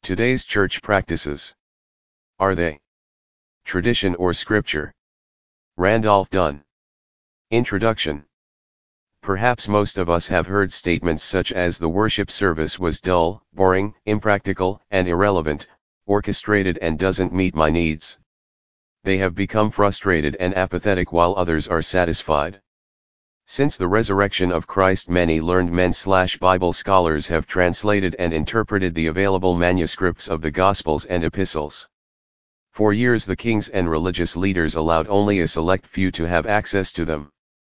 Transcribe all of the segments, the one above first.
Today's church practices. Are they tradition or scripture? Randolph Dunn. Introduction. Perhaps most of us have heard statements such as the worship service was dull, boring, impractical, and irrelevant, orchestrated and doesn't meet my needs. They have become frustrated and apathetic while others are satisfied. Since the resurrection of Christ, many learned men/Bible scholars have translated and interpreted the available manuscripts of the Gospels and Epistles. For years the kings and religious leaders allowed only a select few to have access to them.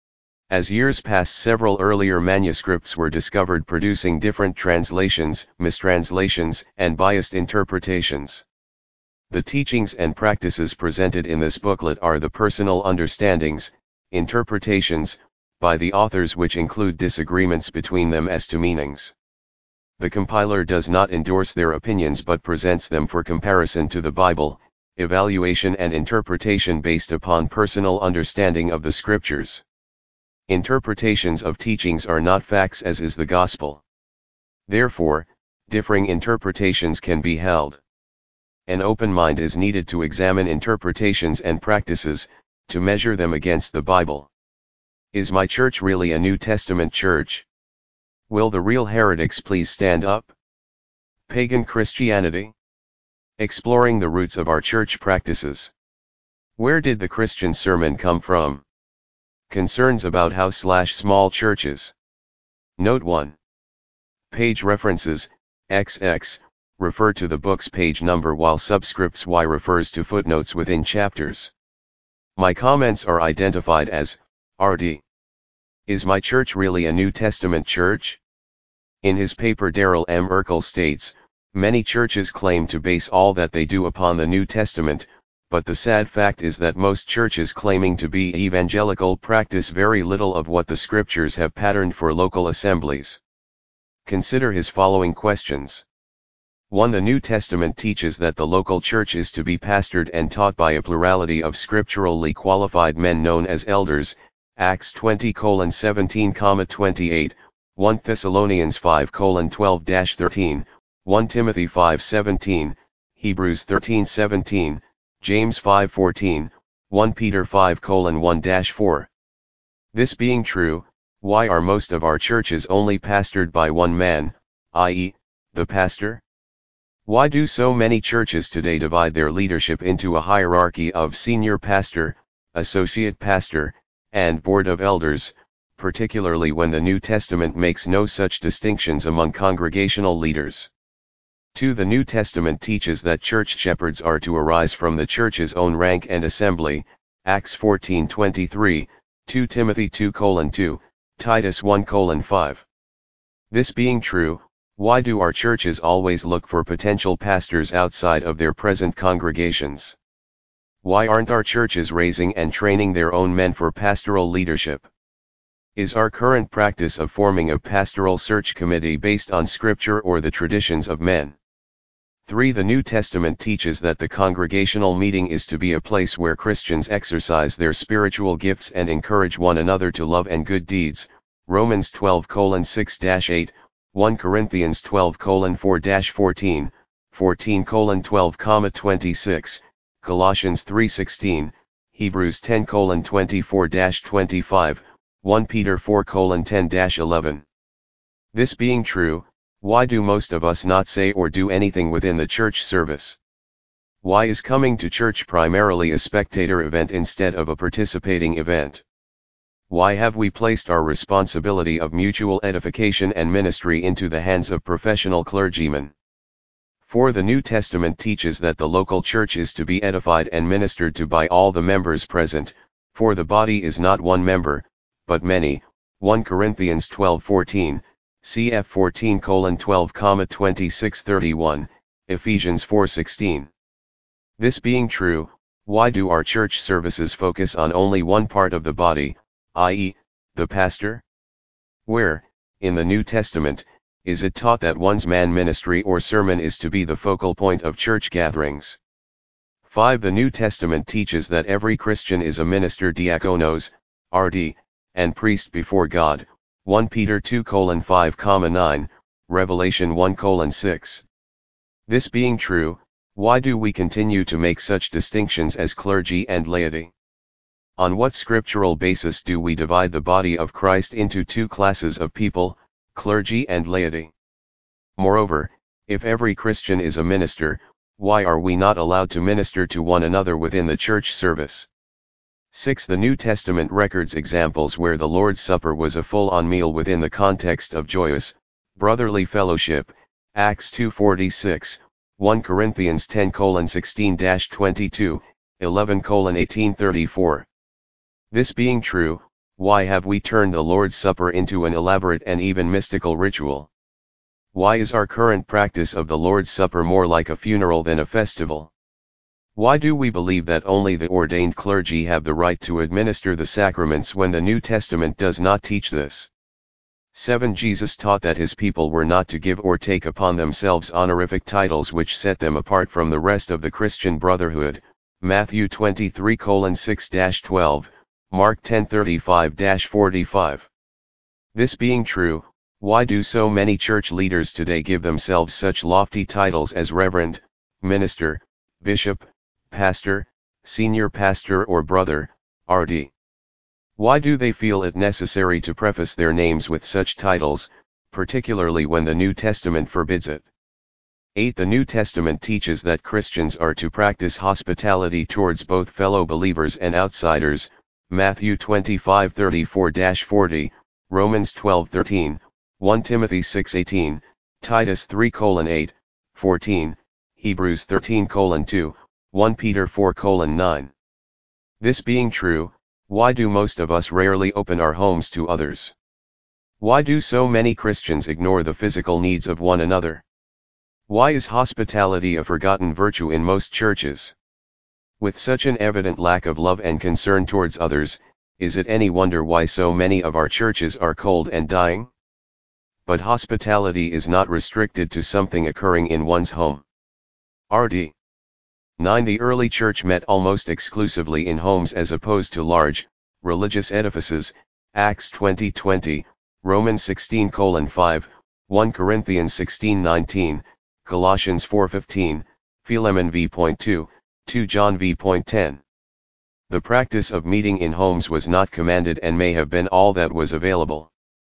As years passed, several earlier manuscripts were discovered producing different translations, mistranslations, and biased interpretations. The teachings and practices presented in this booklet are the personal understandings, interpretations, by the authors, which include disagreements between them as to meanings. The compiler does not endorse their opinions but presents them for comparison to the Bible, evaluation and interpretation based upon personal understanding of the scriptures. Interpretations of teachings are not facts, as is the gospel. Therefore, differing interpretations can be held. An open mind is needed to examine interpretations and practices, to measure them against the Bible. Is my church really a New Testament church? Will the real heretics please stand up? Pagan Christianity. Exploring the roots of our church practices. Where did the Christian sermon come from? Concerns about house/small churches. Note 1. Page references, XX, refer to the book's page number, while subscripts Y refers to footnotes within chapters. My comments are identified as RD. Is my church really a New Testament church? In his paper, Darrell M. Urkel states, many churches claim to base all that they do upon the New Testament, but the sad fact is that most churches claiming to be evangelical practice very little of what the scriptures have patterned for local assemblies. Consider his following questions. 1. The New Testament teaches that the local church is to be pastored and taught by a plurality of scripturally qualified men known as elders, Acts 20:17-28, 1 Thessalonians 5:12-13, 1 Timothy 5:17, Hebrews 13:17, James 5:14, 1 Peter 5:1-4. This being true, why are most of our churches only pastored by one man, i.e., the pastor? Why do so many churches today divide their leadership into a hierarchy of senior pastor, associate pastor, and board of elders, particularly when the New Testament makes no such distinctions among congregational leaders? 2. The New Testament teaches that church shepherds are to arise from the church's own rank and assembly, Acts 14:23, 2 Timothy 2:2, Titus 1:5. This being true, why do our churches always look for potential pastors outside of their present congregations? Why aren't our churches raising and training their own men for pastoral leadership? Is our current practice of forming a pastoral search committee based on scripture or the traditions of men? 3. The New Testament teaches that the congregational meeting is to be a place where Christians exercise their spiritual gifts and encourage one another to love and good deeds, Romans 12:6-8, 1 Corinthians 12:4-14, 14:12-26, Colossians 3:16, Hebrews 10:24-25, 1 Peter 4:10-11. This being true, why do most of us not say or do anything within the church service? Why is coming to church primarily a spectator event instead of a participating event? Why have we placed our responsibility of mutual edification and ministry into the hands of professional clergymen? 4. The New Testament teaches that the local church is to be edified and ministered to by all the members present, for the body is not one member, but many, 1 Corinthians 12:14, cf 14:12-26-31, Ephesians 4:16. This being true, why do our church services focus on only one part of the body, i.e., the pastor? Where, in the New Testament, is it taught that one's man ministry or sermon is to be the focal point of church gatherings? 5. The New Testament teaches that every Christian is a minister diakonos, RD, and priest before God, 1 Peter 2:5-9, Revelation 1:6. This being true, why do we continue to make such distinctions as clergy and laity? On what scriptural basis do we divide the body of Christ into two classes of people, clergy and laity? Moreover, if every Christian is a minister, why are we not allowed to minister to one another within the church service? 6. The New Testament records examples where the Lord's Supper was a full-on meal within the context of joyous, brotherly fellowship, Acts 2:46, 1 Corinthians 10:16-22, 11:18-34. This being true, why have we turned the Lord's Supper into an elaborate and even mystical ritual? Why is our current practice of the Lord's Supper more like a funeral than a festival? Why do we believe that only the ordained clergy have the right to administer the sacraments when the New Testament does not teach this? 7. Jesus taught that his people were not to give or take upon themselves honorific titles which set them apart from the rest of the Christian brotherhood, Matthew 23:6-12, Mark 10:35-45. This being true, why do so many church leaders today give themselves such lofty titles as reverend, minister, bishop, pastor, senior pastor or brother, RD? Why do they feel it necessary to preface their names with such titles, particularly when the New Testament forbids it? 8. The New Testament teaches that Christians are to practice hospitality towards both fellow believers and outsiders, Matthew 25:34-40, Romans 12:13, 1 Timothy 6:18, Titus 3:8, 14, Hebrews 13:2, 1 Peter 4:9. This being true, why do most of us rarely open our homes to others? Why do so many Christians ignore the physical needs of one another? Why is hospitality a forgotten virtue in most churches? With such an evident lack of love and concern towards others, is it any wonder why so many of our churches are cold and dying? But hospitality is not restricted to something occurring in one's home. RD 9. The early church met almost exclusively in homes as opposed to large, religious edifices, Acts 20:20, Romans 16:5, 1 Corinthians 16:19, Colossians 4:15, Philemon v.2, 2 John v.10. The practice of meeting in homes was not commanded and may have been all that was available.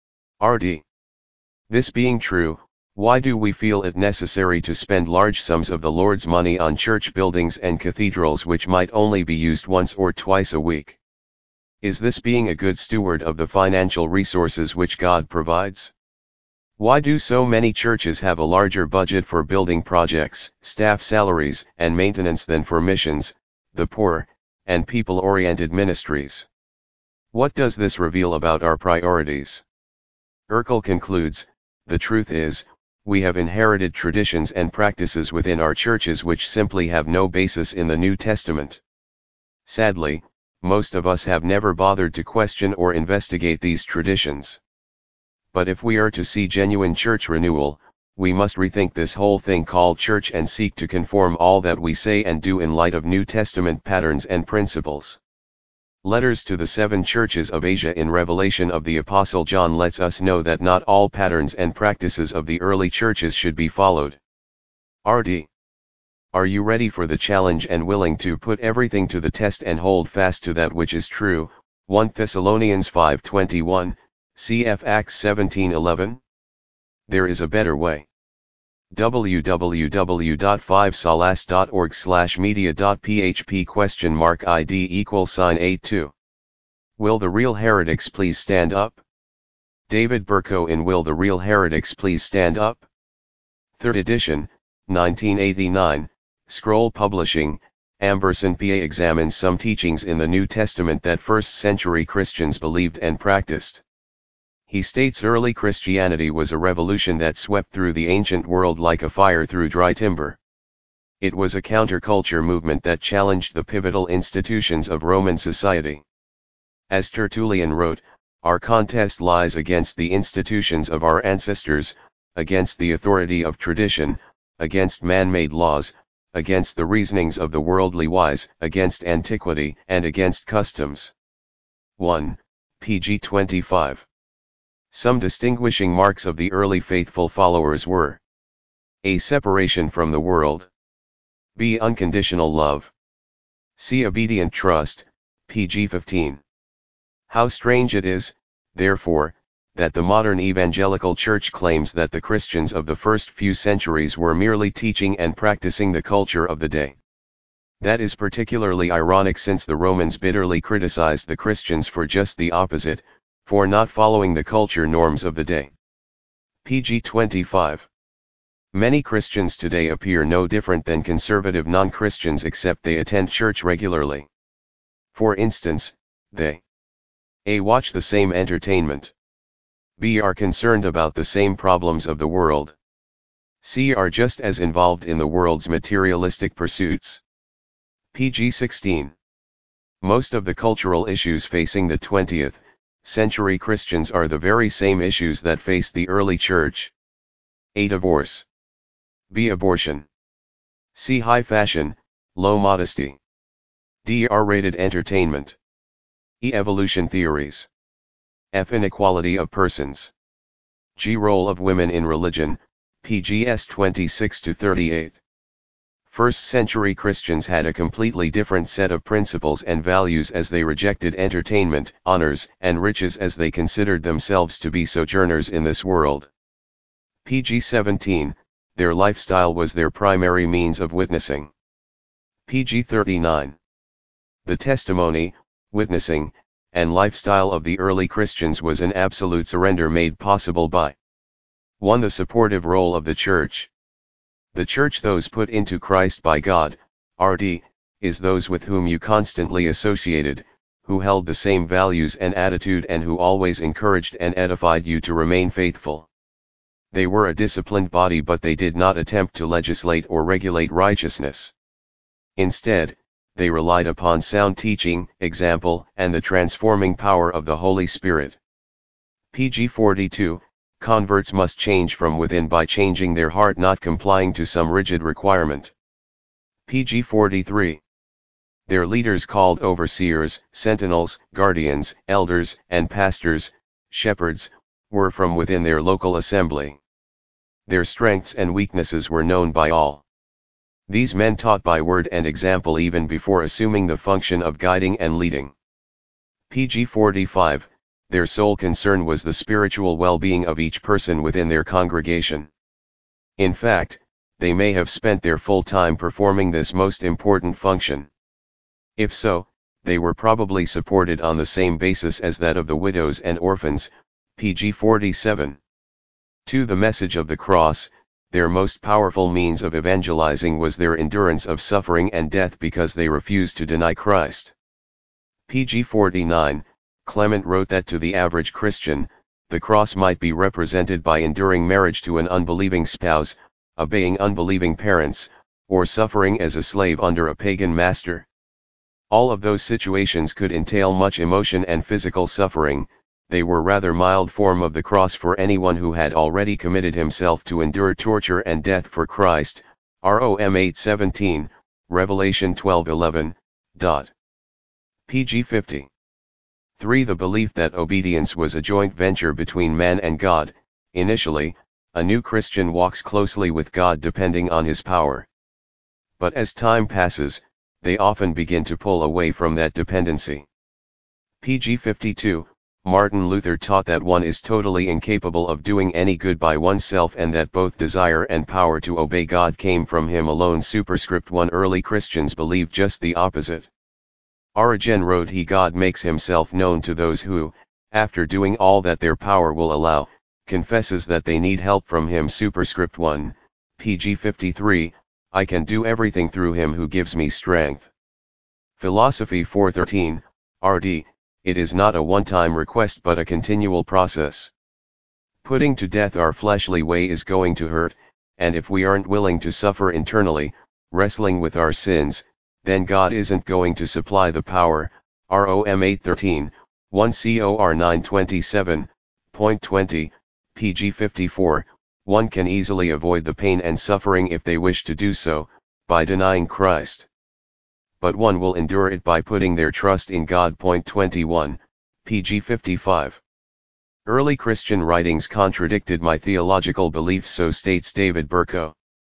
RD. This being true, why do we feel it necessary to spend large sums of the Lord's money on church buildings and cathedrals which might only be used once or twice a week? Is this being a good steward of the financial resources which God provides? Why do so many churches have a larger budget for building projects, staff salaries, and maintenance than for missions, the poor, and people-oriented ministries? What does this reveal about our priorities? Urkel concludes, the truth is, we have inherited traditions and practices within our churches which simply have no basis in the New Testament. Sadly, most of us have never bothered to question or investigate these traditions. But if we are to see genuine church renewal, we must rethink this whole thing called church and seek to conform all that we say and do in light of New Testament patterns and principles. Letters to the 7 churches of Asia in Revelation of the Apostle John lets us know that not all patterns and practices of the early churches should be followed. RD. Are you ready for the challenge and willing to put everything to the test and hold fast to that which is true? 1 Thessalonians 5:21, cf. Acts 17:11. There is a better way. www.5salas.org/media.php?ID=82. Will the Real Heretics Please Stand Up? David Burko in Will the Real Heretics Please Stand Up? 3rd edition, 1989, Scroll Publishing, Amberson PA examines some teachings in the New Testament that first-century Christians believed and practiced. He states early Christianity was a revolution that swept through the ancient world like a fire through dry timber. It was a counterculture movement that challenged the pivotal institutions of Roman society. As Tertullian wrote, our contest lies against the institutions of our ancestors, against the authority of tradition, against man-made laws, against the reasonings of the worldly wise, against antiquity, and against customs. 1. pg 25. Some distinguishing marks of the early faithful followers were A. Separation from the world. B. Unconditional love. C. Obedient trust, pg 15. How strange it is, therefore, that the modern evangelical church claims that the Christians of the first few centuries were merely teaching and practicing the culture of the day. That is particularly ironic since the Romans bitterly criticized the Christians for just the opposite, for not following the culture norms of the day. pg 25. Many Christians today appear no different than conservative non-Christians except they attend church regularly. For instance, they A. Watch the same entertainment. B. Are concerned about the same problems of the world. C. Are just as involved in the world's materialistic pursuits. pg 16. Most of the cultural issues facing the 20th century Christians are the very same issues that faced the early church. A. Divorce. B. Abortion. C. High fashion, low modesty. D. R-rated entertainment. E. Evolution theories. F. Inequality of persons. G. Role of women in religion, pgs 26-38. First-century Christians had a completely different set of principles and values as they rejected entertainment, honors, and riches as they considered themselves to be sojourners in this world. pg 17, their lifestyle was their primary means of witnessing. pg 39. The testimony, witnessing, and lifestyle of the early Christians was an absolute surrender made possible by 1. The supportive role of the church. The church, those put into Christ by God, RD, is those with whom you constantly associated, who held the same values and attitude and who always encouraged and edified you to remain faithful. They were a disciplined body, but they did not attempt to legislate or regulate righteousness. Instead, they relied upon sound teaching, example, and the transforming power of the Holy Spirit. pg 42, converts must change from within by changing their heart, not complying to some rigid requirement. pg 43. Their leaders, called overseers, sentinels, guardians, elders, and pastors, shepherds, were from within their local assembly. Their strengths and weaknesses were known by all. These men taught by word and example even before assuming the function of guiding and leading. pg 45, their sole concern was the spiritual well-being of each person within their congregation. In fact, they may have spent their full time performing this most important function. If so, they were probably supported on the same basis as that of the widows and orphans, pg 47. To the message of the cross, their most powerful means of evangelizing was their endurance of suffering and death because they refused to deny Christ. pg 49, Clement wrote that to the average Christian, the cross might be represented by enduring marriage to an unbelieving spouse, obeying unbelieving parents, or suffering as a slave under a pagan master. All of those situations could entail much emotion and physical suffering. They were rather mild form of the cross for anyone who had already committed himself to endure torture and death for Christ. Rom 8:17, Revelation 12:11. pg 50. 3. The belief that obedience was a joint venture between man and God. Initially, a new Christian walks closely with God depending on his power. But as time passes, they often begin to pull away from that dependency. pg 52. Martin Luther taught that one is totally incapable of doing any good by oneself and that both desire and power to obey God came from him alone. Superscript 1. Early Christians believed just the opposite. Origen wrote, God makes himself known to those who, after doing all that their power will allow, confesses that they need help from him. Superscript 1, pg 53, I can do everything through him who gives me strength. Philosophy 413, RD, it is not a one-time request but a continual process. Putting to death our fleshly way is going to hurt, and if we aren't willing to suffer internally, wrestling with our sins, then God isn't going to supply the power. Rom 8:13, 1 Cor 9:27.20, pg 54, one can easily avoid the pain and suffering if they wish to do so, by denying Christ. But one will endure it by putting their trust in God. 21, pg 55. Early Christian writings contradicted my theological beliefs, so states David Berko.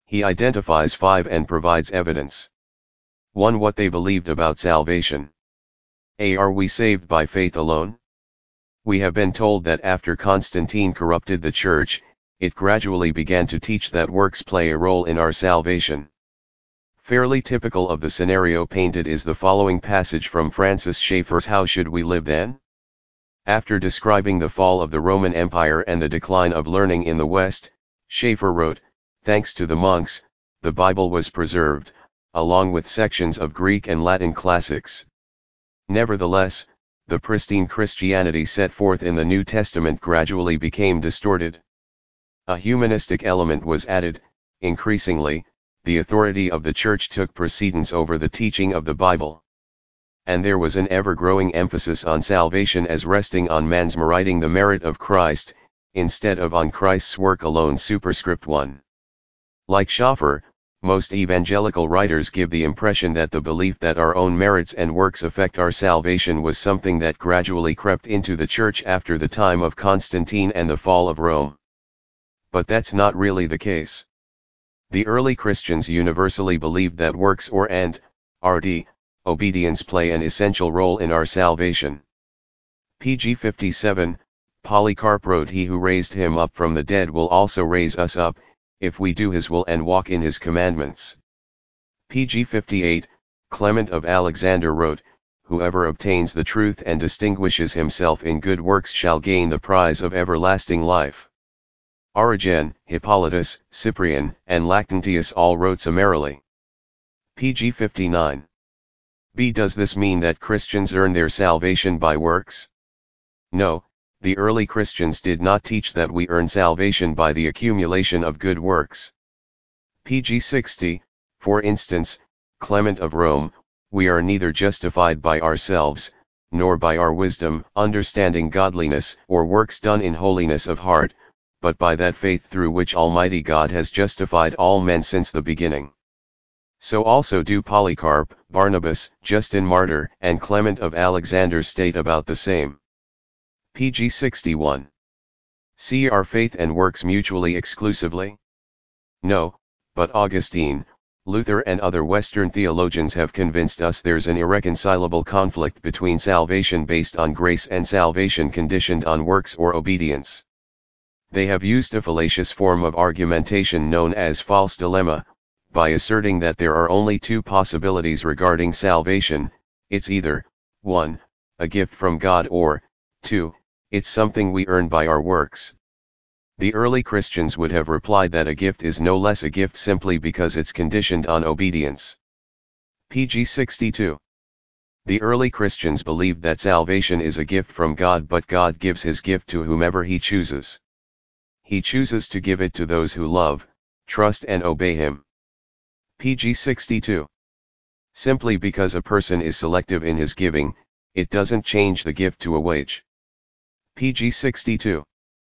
He identifies 5 and provides evidence. 1. What they believed about salvation. A. Are we saved by faith alone? We have been told that after Constantine corrupted the church, it gradually began to teach that works play a role in our salvation. Fairly typical of the scenario painted is the following passage from Francis Schaeffer's How Should We Live Then? After describing the fall of the Roman Empire and the decline of learning in the West, Schaeffer wrote, "Thanks to the monks, the Bible was preserved, along with sections of Greek and Latin classics. Nevertheless, the pristine Christianity set forth in the New Testament gradually became distorted. A humanistic element was added. Increasingly, the authority of the Church took precedence over the teaching of the Bible. And there was an ever-growing emphasis on salvation as resting on man's meriting the merit of Christ, instead of on Christ's work alone." Superscript 1. Like Schaeffer, most evangelical writers give the impression that the belief that our own merits and works affect our salvation was something that gradually crept into the Church after the time of Constantine and the fall of Rome. But that's not really the case. The early Christians universally believed that works and obedience play an essential role in our salvation. Pg 57, Polycarp wrote, "He who raised him up from the dead will also raise us up, if we do his will and walk in his commandments." Pg 58, Clement of Alexander wrote, "Whoever obtains the truth and distinguishes himself in good works shall gain the prize of everlasting life." Origen, Hippolytus, Cyprian, and Lactantius all wrote summarily. Pg 59. B. Does this mean that Christians earn their salvation by works? No, the early Christians did not teach that we earn salvation by the accumulation of good works. Pg 60, for instance, Clement of Rome, "We are neither justified by ourselves, nor by our wisdom, understanding, godliness, or works done in holiness of heart, but by that faith through which Almighty God has justified all men since the beginning." So also do Polycarp, Barnabas, Justin Martyr, and Clement of Alexander state about the same. Pg 61. C. Are faith and works mutually exclusively? No, but Augustine, Luther and other Western theologians have convinced us there's an irreconcilable conflict between salvation based on grace and salvation conditioned on works or obedience. They have used a fallacious form of argumentation known as false dilemma, by asserting that there are only 2 possibilities regarding salvation: it's either 1, a gift from God, or 2, it's something we earn by our works. The early Christians would have replied that a gift is no less a gift simply because it's conditioned on obedience. Pg 62. The early Christians believed that salvation is a gift from God, but God gives his gift to whomever he chooses. He chooses to give it to those who love, trust and obey him. Pg 62. Simply because a person is selective in his giving, it doesn't change the gift to a wage. Pg 62.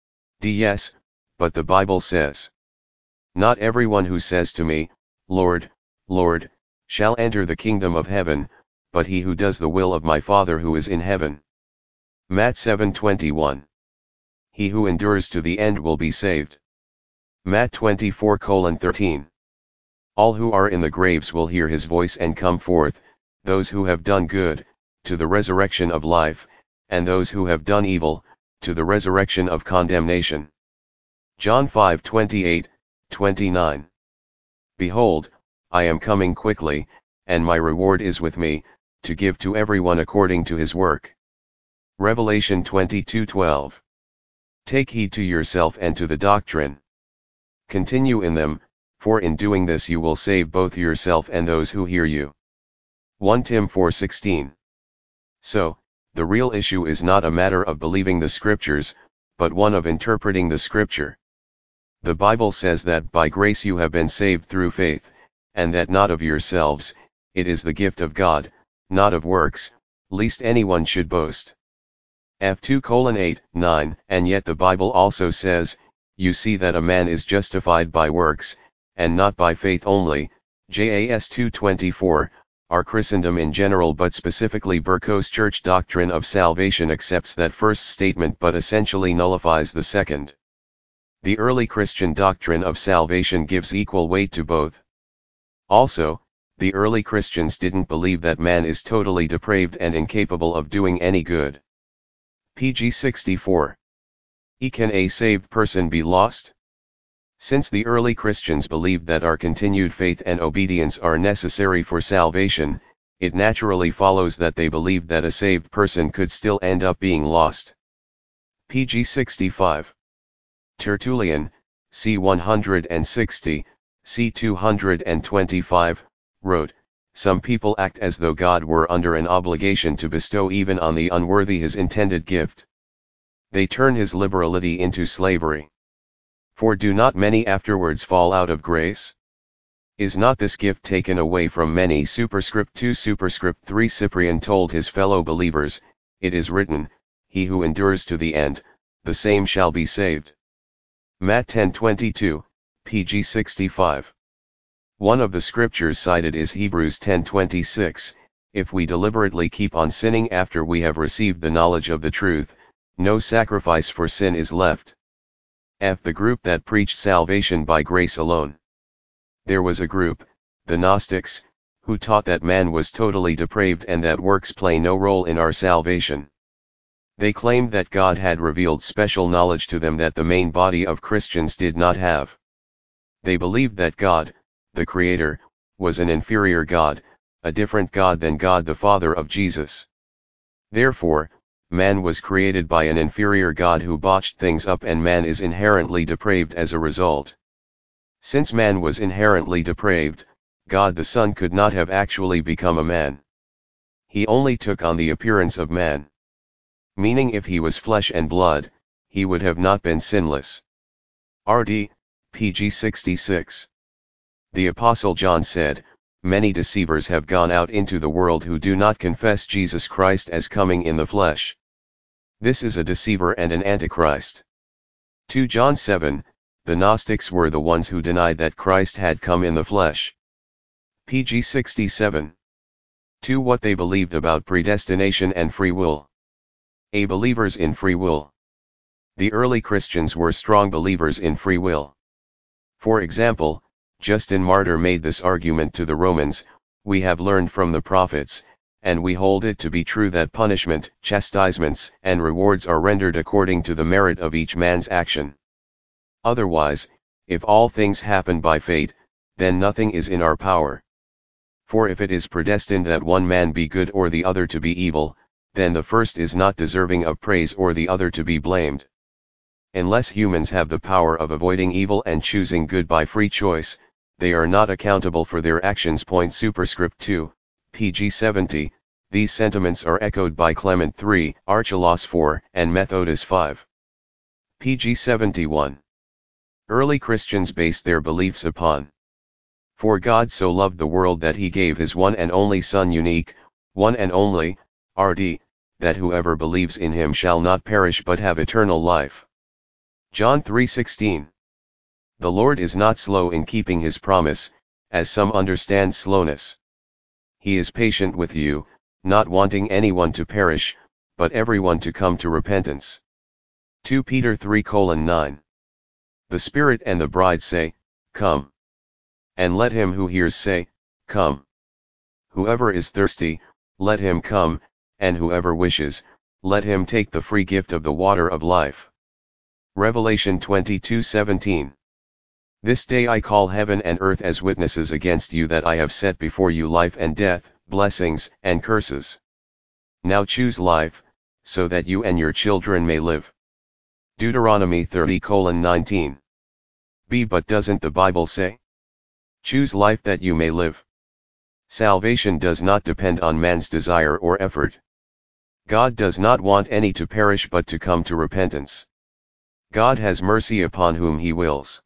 Yes, but the Bible says, "Not everyone who says to me, Lord, Lord, shall enter the kingdom of heaven, but he who does the will of my Father who is in heaven." Matt 7:21. He who endures to the end will be saved. Matt 24:13. All who are in the graves will hear his voice and come forth, those who have done good, to the resurrection of life, and those who have done evil, to the resurrection of condemnation. John 5:28, 29. Behold, I am coming quickly, and my reward is with me, to give to everyone according to his work. Revelation 22:12. Take heed to yourself and to the doctrine. Continue in them, for in doing this you will save both yourself and those who hear you. 1 Tim 4:16. So, the real issue is not a matter of believing the scriptures, but one of interpreting the scripture. The Bible says that by grace you have been saved through faith, and that not of yourselves, it is the gift of God, not of works, lest anyone should boast. F2:8, 9. And yet the Bible also says, "You see that a man is justified by works, and not by faith only." JAS 2:24. Our Christendom in general, but specifically Burkos Church doctrine of salvation, accepts that first statement but essentially nullifies the second. The early Christian doctrine of salvation gives equal weight to both. Also, the early Christians didn't believe that man is totally depraved and incapable of doing any good. Pg 64. Can a saved person be lost? Since the early Christians believed that our continued faith and obedience are necessary for salvation, it naturally follows that they believed that a saved person could still end up being lost. Pg 65. Tertullian, c. 160, c. 225, wrote, "Some people act as though God were under an obligation to bestow even on the unworthy his intended gift. They turn his liberality into slavery. For do not many afterwards fall out of grace? Is not this gift taken away from many?" Superscript 2 Superscript 3 Cyprian told his fellow believers, "It is written, he who endures to the end, the same shall be saved." Matt 10:22, Pg 65. One of the scriptures cited is Hebrews 10:26, "If we deliberately keep on sinning after we have received the knowledge of the truth, no sacrifice for sin is left." The group that preached salvation by grace alone. There was a group, the Gnostics, who taught that man was totally depraved and that works play no role in our salvation. They claimed that God had revealed special knowledge to them that the main body of Christians did not have. They believed that God, the Creator, was an inferior God, a different God than God the Father of Jesus. Therefore, man was created by an inferior God who botched things up, and man is inherently depraved as a result. Since man was inherently depraved, God the Son could not have actually become a man. He only took on the appearance of man. Meaning if he was flesh and blood, he would have not been sinless. RD, Pg 66. The Apostle John said, "Many deceivers have gone out into the world who do not confess Jesus Christ as coming in the flesh." This is a deceiver and an antichrist. 2 John 7, the Gnostics were the ones who denied that Christ had come in the flesh. Pg 67. 2 What they believed about predestination and free will. Believers in free will. The early Christians were strong believers in free will. For example, Justin Martyr made this argument to the Romans, "We have learned from the prophets, and we hold it to be true that punishment, chastisements, and rewards are rendered according to the merit of each man's action. Otherwise, if all things happen by fate, then nothing is in our power. For if it is predestined that one man be good or the other to be evil, then the first is not deserving of praise or the other to be blamed. Unless humans have the power of avoiding evil and choosing good by free choice, they are not accountable for their actions." Superscript 2, Pg 70, these sentiments are echoed by Clement 3, Archelaus 4, and Methodus 5. Pg 71. Early Christians based their beliefs upon, "For God so loved the world that he gave his one and only Son, unique, one and only, RD, that whoever believes in him shall not perish but have eternal life." John 3:16. "The Lord is not slow in keeping his promise, as some understand slowness. He is patient with you, not wanting anyone to perish, but everyone to come to repentance." 2 Peter 3:9. "The Spirit and the bride say, Come. And let him who hears say, Come. Whoever is thirsty, let him come, and whoever wishes, let him take the free gift of the water of life." Revelation 22:17. "This day I call heaven and earth as witnesses against you that I have set before you life and death, blessings and curses. Now choose life, so that you and your children may live." Deuteronomy 30:19. But doesn't the Bible say, "Choose life that you may live"? Salvation does not depend on man's desire or effort. God does not want any to perish but to come to repentance. God has mercy upon whom he wills.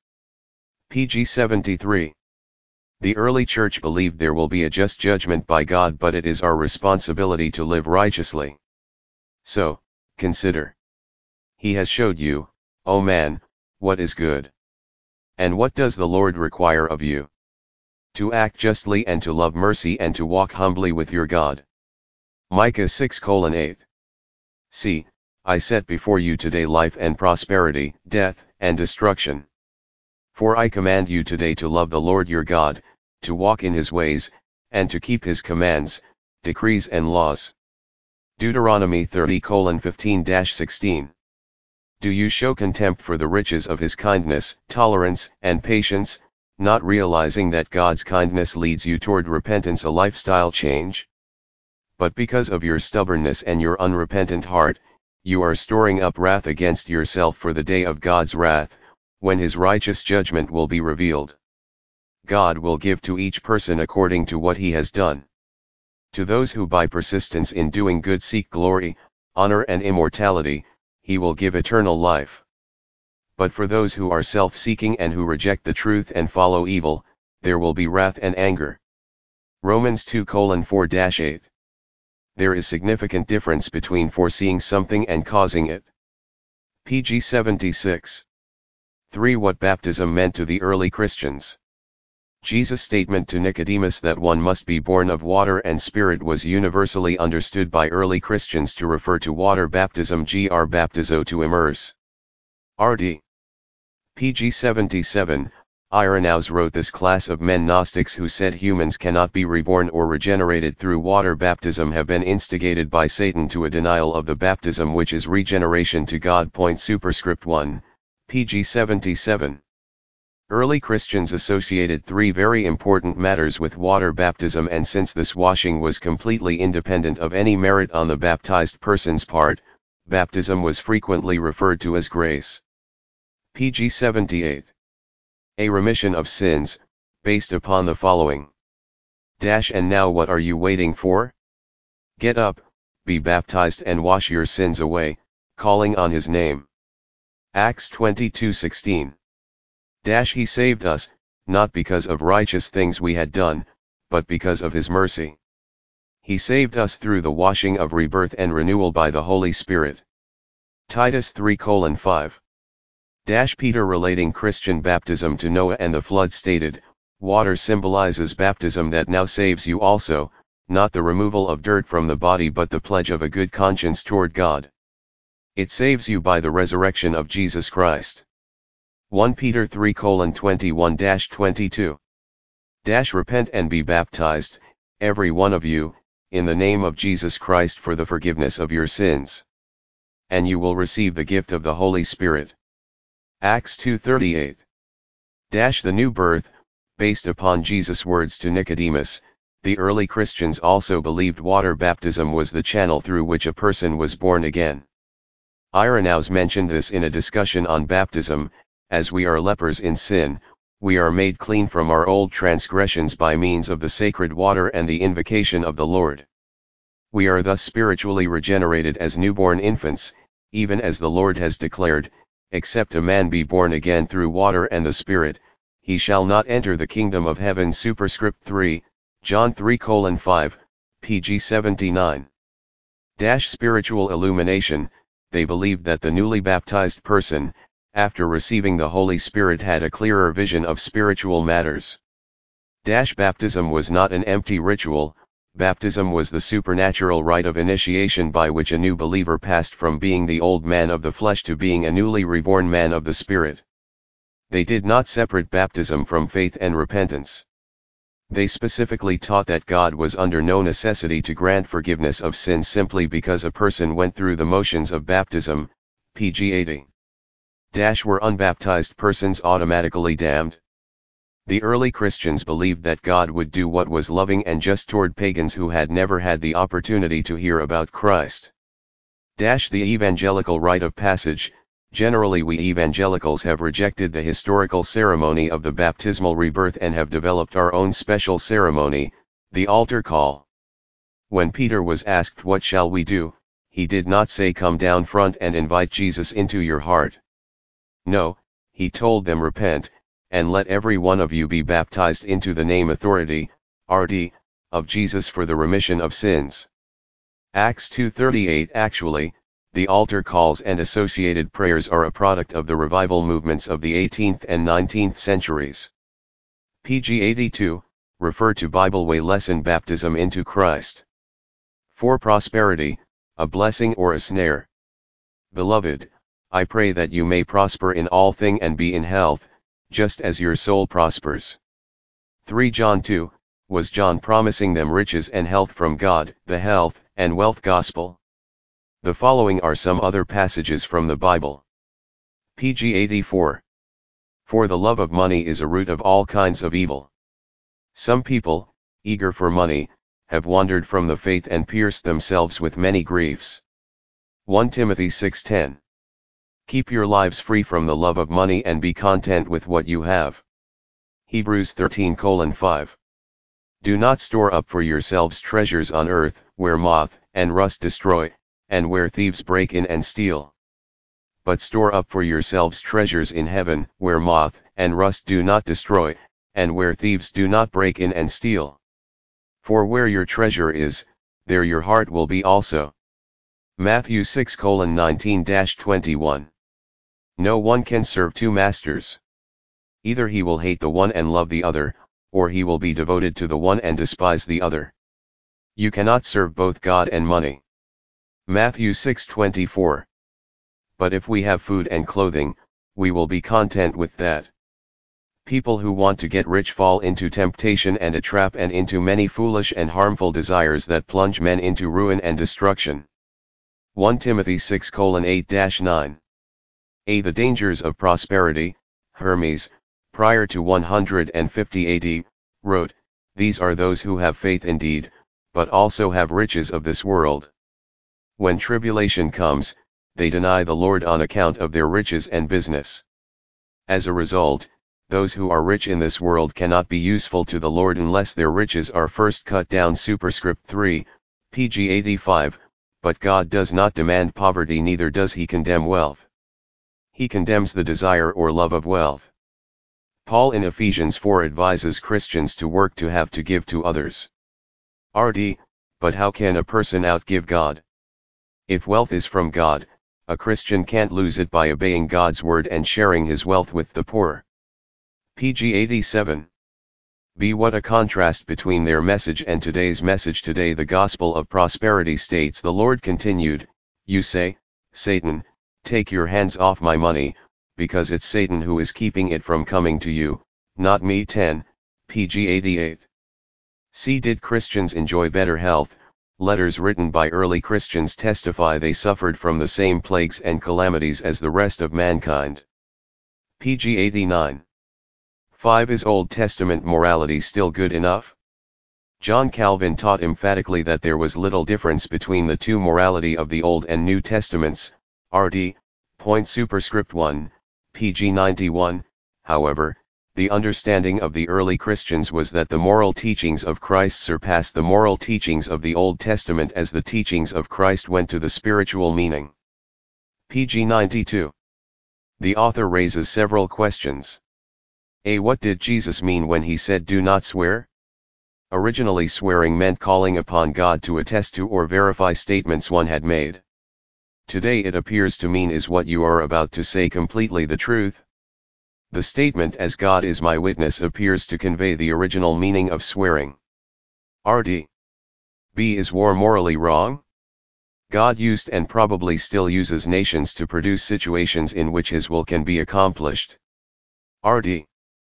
Pg 73. The early church believed there will be a just judgment by God, but it is our responsibility to live righteously. So, consider. He has showed you, O man, what is good. And what does the Lord require of you? To act justly and to love mercy and to walk humbly with your God. Micah 6:8. See, I set before you today life and prosperity, death and destruction. For I command you today to love the Lord your God, to walk in his ways, and to keep his commands, decrees and laws. Deuteronomy 30:15-16. Do you show contempt for the riches of his kindness, tolerance, and patience, not realizing that God's kindness leads you toward repentance, a lifestyle change? But because of your stubbornness and your unrepentant heart, you are storing up wrath against yourself for the day of God's wrath, when his righteous judgment will be revealed. God will give to each person according to what he has done. To those who by persistence in doing good seek glory, honor and immortality, he will give eternal life. But for those who are self-seeking and who reject the truth and follow evil, there will be wrath and anger. Romans 2:4-8. There is significant difference between foreseeing something and causing it. Pg 76. 3. What baptism meant to the early Christians. Jesus' statement to Nicodemus that one must be born of water and spirit was universally understood by early Christians to refer to water baptism, gr baptizo, to immerse. RD. Pg 77. Irenaeus wrote this class of men Gnostics who said humans cannot be reborn or regenerated through water baptism have been instigated by Satan to a denial of the baptism which is regeneration to God. Superscript 1, Pg 77. Early Christians associated three very important matters with water baptism, and since this washing was completely independent of any merit on the baptized person's part, baptism was frequently referred to as grace. Pg 78. A remission of sins, based upon the following. And now what are you waiting for? Get up, be baptized and wash your sins away, calling on his name. Acts 22:16. He saved us, not because of righteous things we had done, but because of his mercy. He saved us through the washing of rebirth and renewal by the Holy Spirit. Titus 3:5. Peter, relating Christian baptism to Noah and the flood, stated, water symbolizes baptism that now saves you also, not the removal of dirt from the body but the pledge of a good conscience toward God. It saves you by the resurrection of Jesus Christ. 1 Peter 3:21-22. Repent and be baptized, every one of you, in the name of Jesus Christ for the forgiveness of your sins. And you will receive the gift of the Holy Spirit. Acts 2:38. The new birth, based upon Jesus' words to Nicodemus, the early Christians also believed water baptism was the channel through which a person was born again. Irenaeus mentioned this in a discussion on baptism. As we are lepers in sin, we are made clean from our old transgressions by means of the sacred water and the invocation of the Lord. We are thus spiritually regenerated as newborn infants, even as the Lord has declared, except a man be born again through water and the Spirit, he shall not enter the kingdom of heaven. Superscript 3, John 3:5, Pg 79. Spiritual illumination. They believed that the newly baptized person, after receiving the Holy Spirit, had a clearer vision of spiritual matters. Baptism was not an empty ritual. Baptism was the supernatural rite of initiation by which a new believer passed from being the old man of the flesh to being a newly reborn man of the Spirit. They did not separate baptism from faith and repentance. They specifically taught that God was under no necessity to grant forgiveness of sins simply because a person went through the motions of baptism. Pg 80. Were unbaptized persons automatically damned? The early Christians believed that God would do what was loving and just toward pagans who had never had the opportunity to hear about Christ. The evangelical rite of passage. Generally, we evangelicals have rejected the historical ceremony of the baptismal rebirth and have developed our own special ceremony, the altar call. When Peter was asked, "What shall we do?" he did not say, "Come down front and invite Jesus into your heart." No, he told them, "Repent, and let every one of you be baptized into the name authority, RD, of Jesus for the remission of sins." Acts 2:38. Actually, the altar calls and associated prayers are a product of the revival movements of the 18th and 19th centuries. Pg 82, refer to Bible Way lesson baptism into Christ. For prosperity, a blessing or a snare. Beloved, I pray that you may prosper in all thing and be in health, just as your soul prospers. 3 John 2, was John promising them riches and health from God, the health and wealth gospel? The following are some other passages from the Bible. PG 84. For the love of money is a root of all kinds of evil. Some people, eager for money, have wandered from the faith and pierced themselves with many griefs. 1 Timothy 6:10. Keep your lives free from the love of money and be content with what you have. Hebrews 13:5. Do not store up for yourselves treasures on earth, where moth and rust destroy, and where thieves break in and steal. But store up for yourselves treasures in heaven, where moth and rust do not destroy, and where thieves do not break in and steal. For where your treasure is, there your heart will be also. Matthew 6:19-21. No one can serve two masters. Either he will hate the one and love the other, or he will be devoted to the one and despise the other. You cannot serve both God and money. Matthew 6:24. But if we have food and clothing, we will be content with that. People who want to get rich fall into temptation and a trap and into many foolish and harmful desires that plunge men into ruin and destruction. 1 Timothy 6:8-9. The dangers of prosperity. Hermes, prior to 150 AD, wrote, "These are those who have faith indeed, but also have riches of this world. When tribulation comes, they deny the Lord on account of their riches and business. As a result, those who are rich in this world cannot be useful to the Lord unless their riches are first cut down." Superscript 3, PG 85, but God does not demand poverty, neither does he condemn wealth. He condemns the desire or love of wealth. Paul in Ephesians 4 advises Christians to work to have to give to others. RD, but how can a person outgive God? If wealth is from God, a Christian can't lose it by obeying God's word and sharing his wealth with the poor. PG 87. What a contrast between their message and today's message. Today the gospel of prosperity states, the Lord continued, "You say, Satan, take your hands off my money, because it's Satan who is keeping it from coming to you, not me." 10, PG 88. Did Christians enjoy better health? Letters written by early Christians testify they suffered from the same plagues and calamities as the rest of mankind. PG 89. 5. Is Old Testament morality still good enough? John Calvin taught emphatically that there was little difference between the two morality of the Old and New Testaments. RD. Point superscript 1, PG 91. However, the understanding of the early Christians was that the moral teachings of Christ surpassed the moral teachings of the Old Testament, as the teachings of Christ went to the spiritual meaning. PG 92. The author raises several questions. What did Jesus mean when he said do not swear? Originally, swearing meant calling upon God to attest to or verify statements one had made. Today it appears to mean, is what you are about to say completely the truth? The statement, "as God is my witness," appears to convey the original meaning of swearing. RD. Is war morally wrong? God used and probably still uses nations to produce situations in which his will can be accomplished. RD.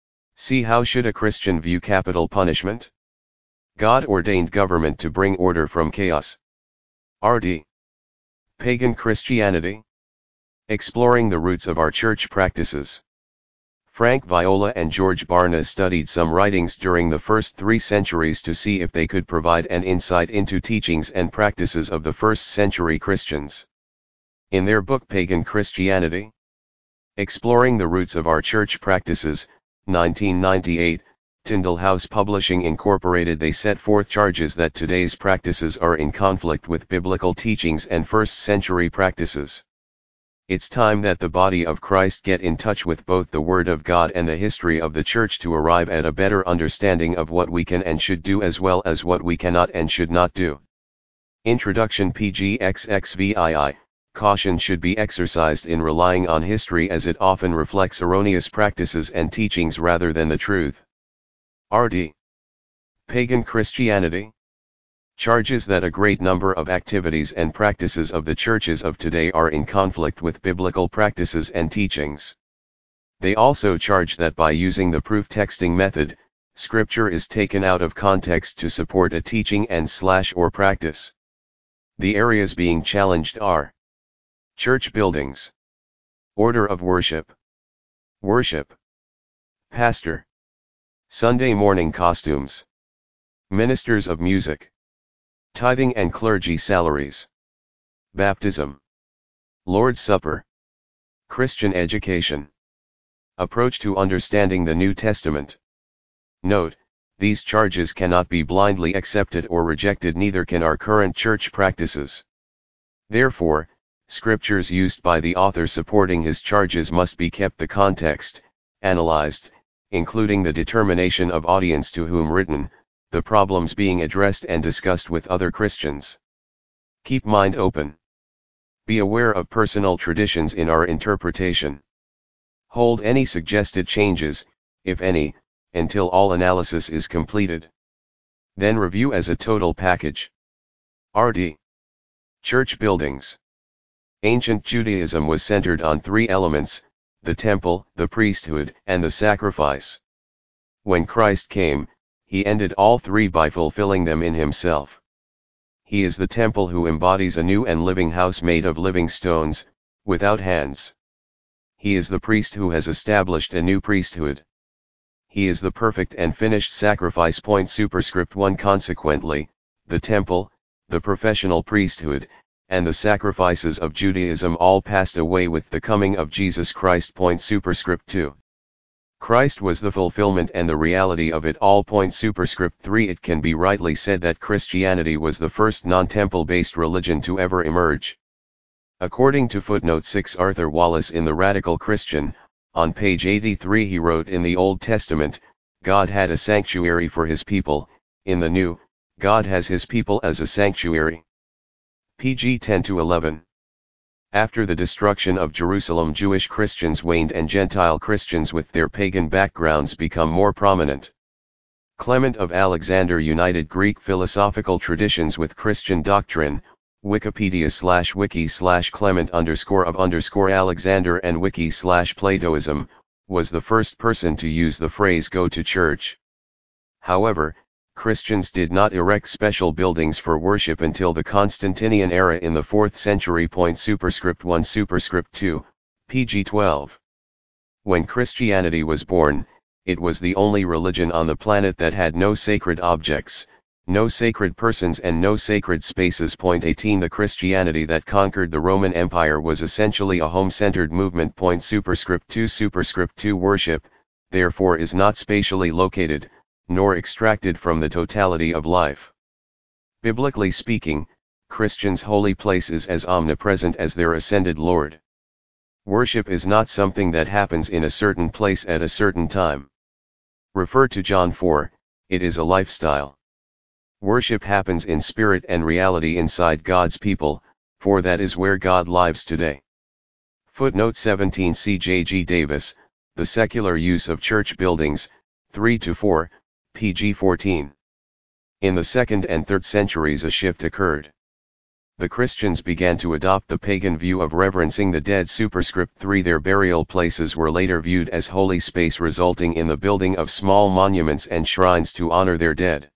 How should a Christian view capital punishment? God ordained government to bring order from chaos. RD. Pagan Christianity? Exploring the roots of our church practices. Frank Viola and George Barna studied some writings during the first 3 centuries to see if they could provide an insight into teachings and practices of the first-century Christians. In their book Pagan Christianity? Exploring the Roots of Our Church Practices, 1998, Tyndale House Publishing Incorporated, they set forth charges that today's practices are in conflict with biblical teachings and first-century practices. It's time that the body of Christ get in touch with both the Word of God and the history of the Church to arrive at a better understanding of what we can and should do, as well as what we cannot and should not do. Introduction. PGXXVII. Caution should be exercised in relying on history, as it often reflects erroneous practices and teachings rather than the truth. RD. Pagan Christianity? charges that a great number of activities and practices of the churches of today are in conflict with biblical practices and teachings. They also charge that by using the proof texting method, Scripture is taken out of context to support a teaching and/or practice. The areas being challenged are church buildings, order of worship, pastor, Sunday morning costumes, ministers of music, tithing and clergy salaries, baptism, Lord's Supper, Christian education, approach to understanding the New Testament. Note, these charges cannot be blindly accepted or rejected, neither can our current church practices. Therefore, scriptures used by the author supporting his charges must be kept the context, analyzed, including the determination of audience to whom written, the problems being addressed and discussed with other Christians. Keep mind open. Be aware of personal traditions in our interpretation. Hold any suggested changes, if any, until all analysis is completed. Then review as a total package. RD. Church buildings. Ancient Judaism was centered on three elements: the temple, the priesthood, and the sacrifice. When Christ came, he ended all three by fulfilling them in himself. He is the temple who embodies a new and living house made of living stones, without hands. He is the priest who has established a new priesthood. He is the perfect and finished sacrifice. Superscript 1. Consequently, the temple, the professional priesthood, and the sacrifices of Judaism all passed away with the coming of Jesus Christ. Superscript 2. Christ was the fulfillment and the reality of it all. Superscript 3. It can be rightly said that Christianity was the first non-temple based religion to ever emerge. According to footnote 6, Arthur Wallace in The Radical Christian, on page 83, he wrote, in the Old Testament, God had a sanctuary for his people; in the New, God has his people as a sanctuary. pg 10-11. After the destruction of Jerusalem, Jewish Christians waned and Gentile Christians with their pagan backgrounds become more prominent. Clement of Alexander united Greek philosophical traditions with Christian doctrine. Wikipedia/wiki/Clement_of_Alexander and wiki/Platoism, was the first person to use the phrase "go to church." However, Christians did not erect special buildings for worship until the Constantinian era in the 4th century. Superscript 1. Superscript 2, pg 12. When Christianity was born, it was the only religion on the planet that had no sacred objects, no sacred persons and no sacred spaces. 18. The Christianity that conquered the Roman Empire was essentially a home-centered movement. Superscript 2. Superscript 2. Worship, therefore, is not spatially located, nor extracted from the totality of life. Biblically speaking, Christians' holy place is as omnipresent as their ascended Lord. Worship is not something that happens in a certain place at a certain time. Refer to John 4, it is a lifestyle. Worship happens in spirit and reality inside God's people, for that is where God lives today. Footnote 17. C. J. G. Davis, The Secular Use of Church Buildings, 3-4, pg 14. In the 2nd and 3rd centuries a shift occurred. The Christians began to adopt the pagan view of reverencing the dead. Superscript 3. Their burial places were later viewed as holy space, resulting in the building of small monuments and shrines to honor their dead.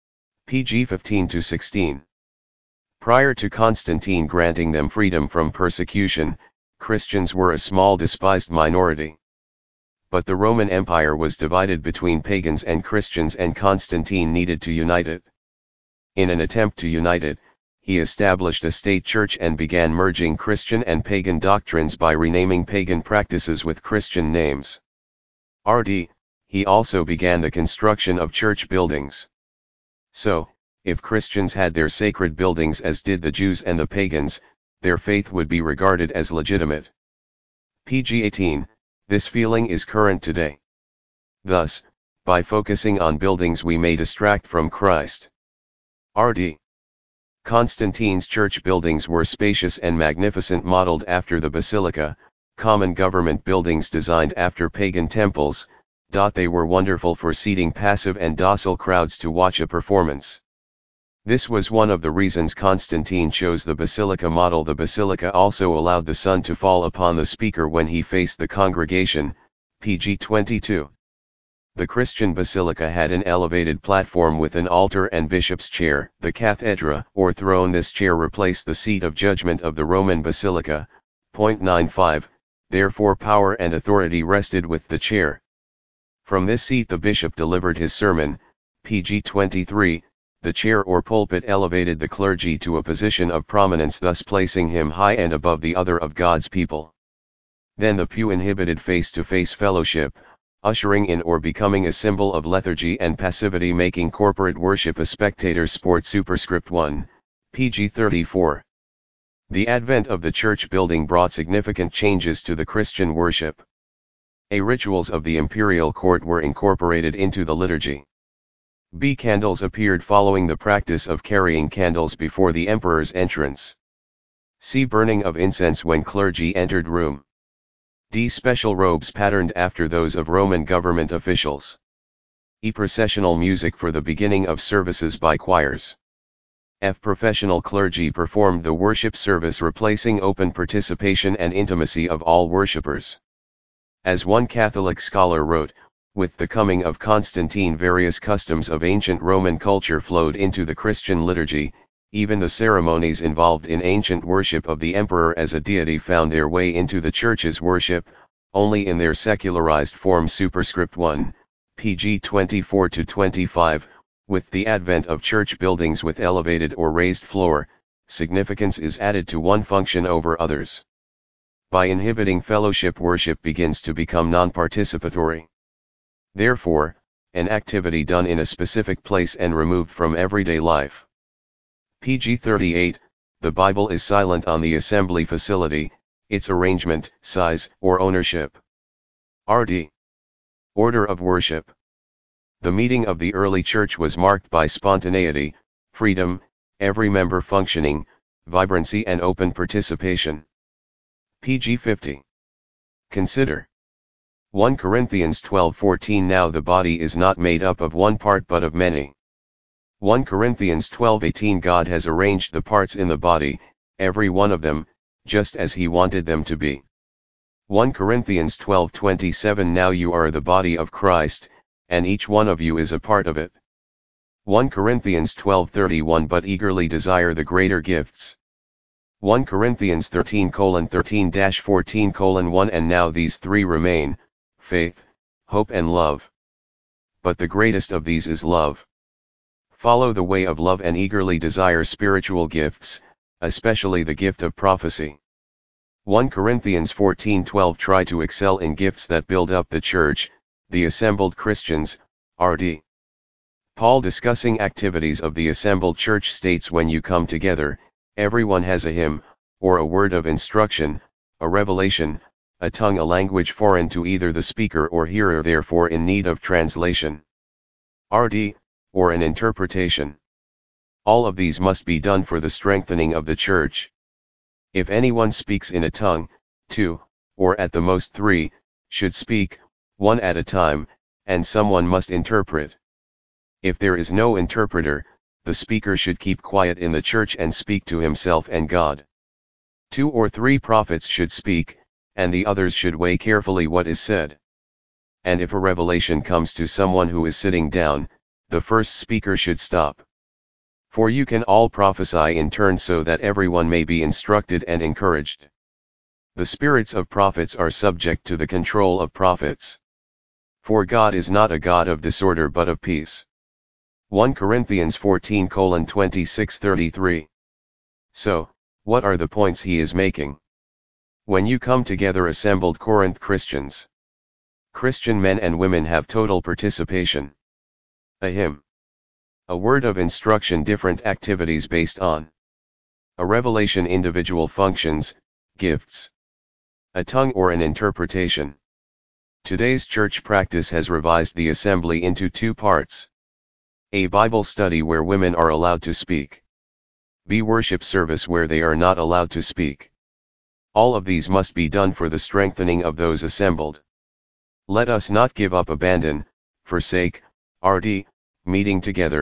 pg 15-16. Prior to Constantine granting them freedom from persecution, Christians were a small despised minority. But the Roman Empire was divided between pagans and Christians, and Constantine needed to unite it. In an attempt to unite it, he established a state church and began merging Christian and pagan doctrines by renaming pagan practices with Christian names. RD, he also began the construction of church buildings. So, if Christians had their sacred buildings as did the Jews and the pagans, their faith would be regarded as legitimate. pg 18. This feeling is current today. Thus, by focusing on buildings we may distract from Christ. RD. Constantine's church buildings were spacious and magnificent, modeled after the basilica, common government buildings designed after pagan temples. They were wonderful for seating passive and docile crowds to watch a performance. This was one of the reasons Constantine chose the basilica model. The basilica also allowed the sun to fall upon the speaker when he faced the congregation, pg 22. The Christian basilica had an elevated platform with an altar and bishop's chair, the cathedra or throne. This chair replaced the seat of judgment of the Roman basilica. 95. Therefore power and authority rested with the chair. From this seat the bishop delivered his sermon, pg 23. The chair or pulpit elevated the clergy to a position of prominence, thus placing him high and above the other of God's people. Then the pew inhibited face-to-face fellowship, ushering in or becoming a symbol of lethargy and passivity, making corporate worship a spectator sport. Superscript 1, pg 34. The advent of the church building brought significant changes to the Christian worship. Rituals of the imperial court were incorporated into the liturgy. Candles appeared following the practice of carrying candles before the emperor's entrance. Burning of incense when clergy entered room. Special robes patterned after those of Roman government officials. Processional music for the beginning of services by choirs. Professional clergy performed the worship service, replacing open participation and intimacy of all worshippers. As one Catholic scholar wrote, with the coming of Constantine, various customs of ancient Roman culture flowed into the Christian liturgy. Even the ceremonies involved in ancient worship of the emperor as a deity found their way into the church's worship, only in their secularized form. Superscript 1, pg 24-25. With the advent of church buildings with elevated or raised floor, significance is added to one function over others. By inhibiting fellowship, worship begins to become non-participatory. Therefore, an activity done in a specific place and removed from everyday life. pg 38, the Bible is silent on the assembly facility, its arrangement, size, or ownership. RD. Order of worship. The meeting of the early church was marked by spontaneity, freedom, every member functioning, vibrancy and open participation. pg 50. Consider 1 Corinthians 12:14. Now the body is not made up of one part but of many. 1 Corinthians 12:18. God has arranged the parts in the body, every one of them, just as he wanted them to be. 1 Corinthians 12:27. Now you are the body of Christ, and each one of you is a part of it. 1 Corinthians 12:31. But eagerly desire the greater gifts. 1 Corinthians 13:13-14:1. And now these three remain, faith, hope and love. But the greatest of these is love. Follow the way of love and eagerly desire spiritual gifts, especially the gift of prophecy. 1 Corinthians 14:12. Try to excel in gifts that build up the church, the assembled Christians. RD. Paul, discussing activities of the assembled church, states, when you come together, everyone has a hymn, or a word of instruction, a revelation, a tongue, a language foreign to either the speaker or hearer, therefore in need of translation. RD, or an interpretation. All of these must be done for the strengthening of the church. If anyone speaks in a tongue, 2, or at the most 3, should speak, 1 at a time, and someone must interpret. If there is no interpreter, the speaker should keep quiet in the church and speak to himself and God. 2 or 3 prophets should speak, and the others should weigh carefully what is said. And if a revelation comes to someone who is sitting down, the first speaker should stop. For you can all prophesy in turn, so that everyone may be instructed and encouraged. The spirits of prophets are subject to the control of prophets. For God is not a God of disorder but of peace. 1 Corinthians 14:26-33. So, what are the points he is making? When you come together, assembled Corinth Christians, Christian men and women have total participation. A hymn. A word of instruction, different activities based on. A revelation, individual functions, gifts. A tongue or an interpretation. Today's church practice has revised the assembly into 2 parts. A Bible study where women are allowed to speak. B worship service where they are not allowed to speak. All of these must be done for the strengthening of those assembled. Let us not give up, abandon, forsake, RD, meeting together,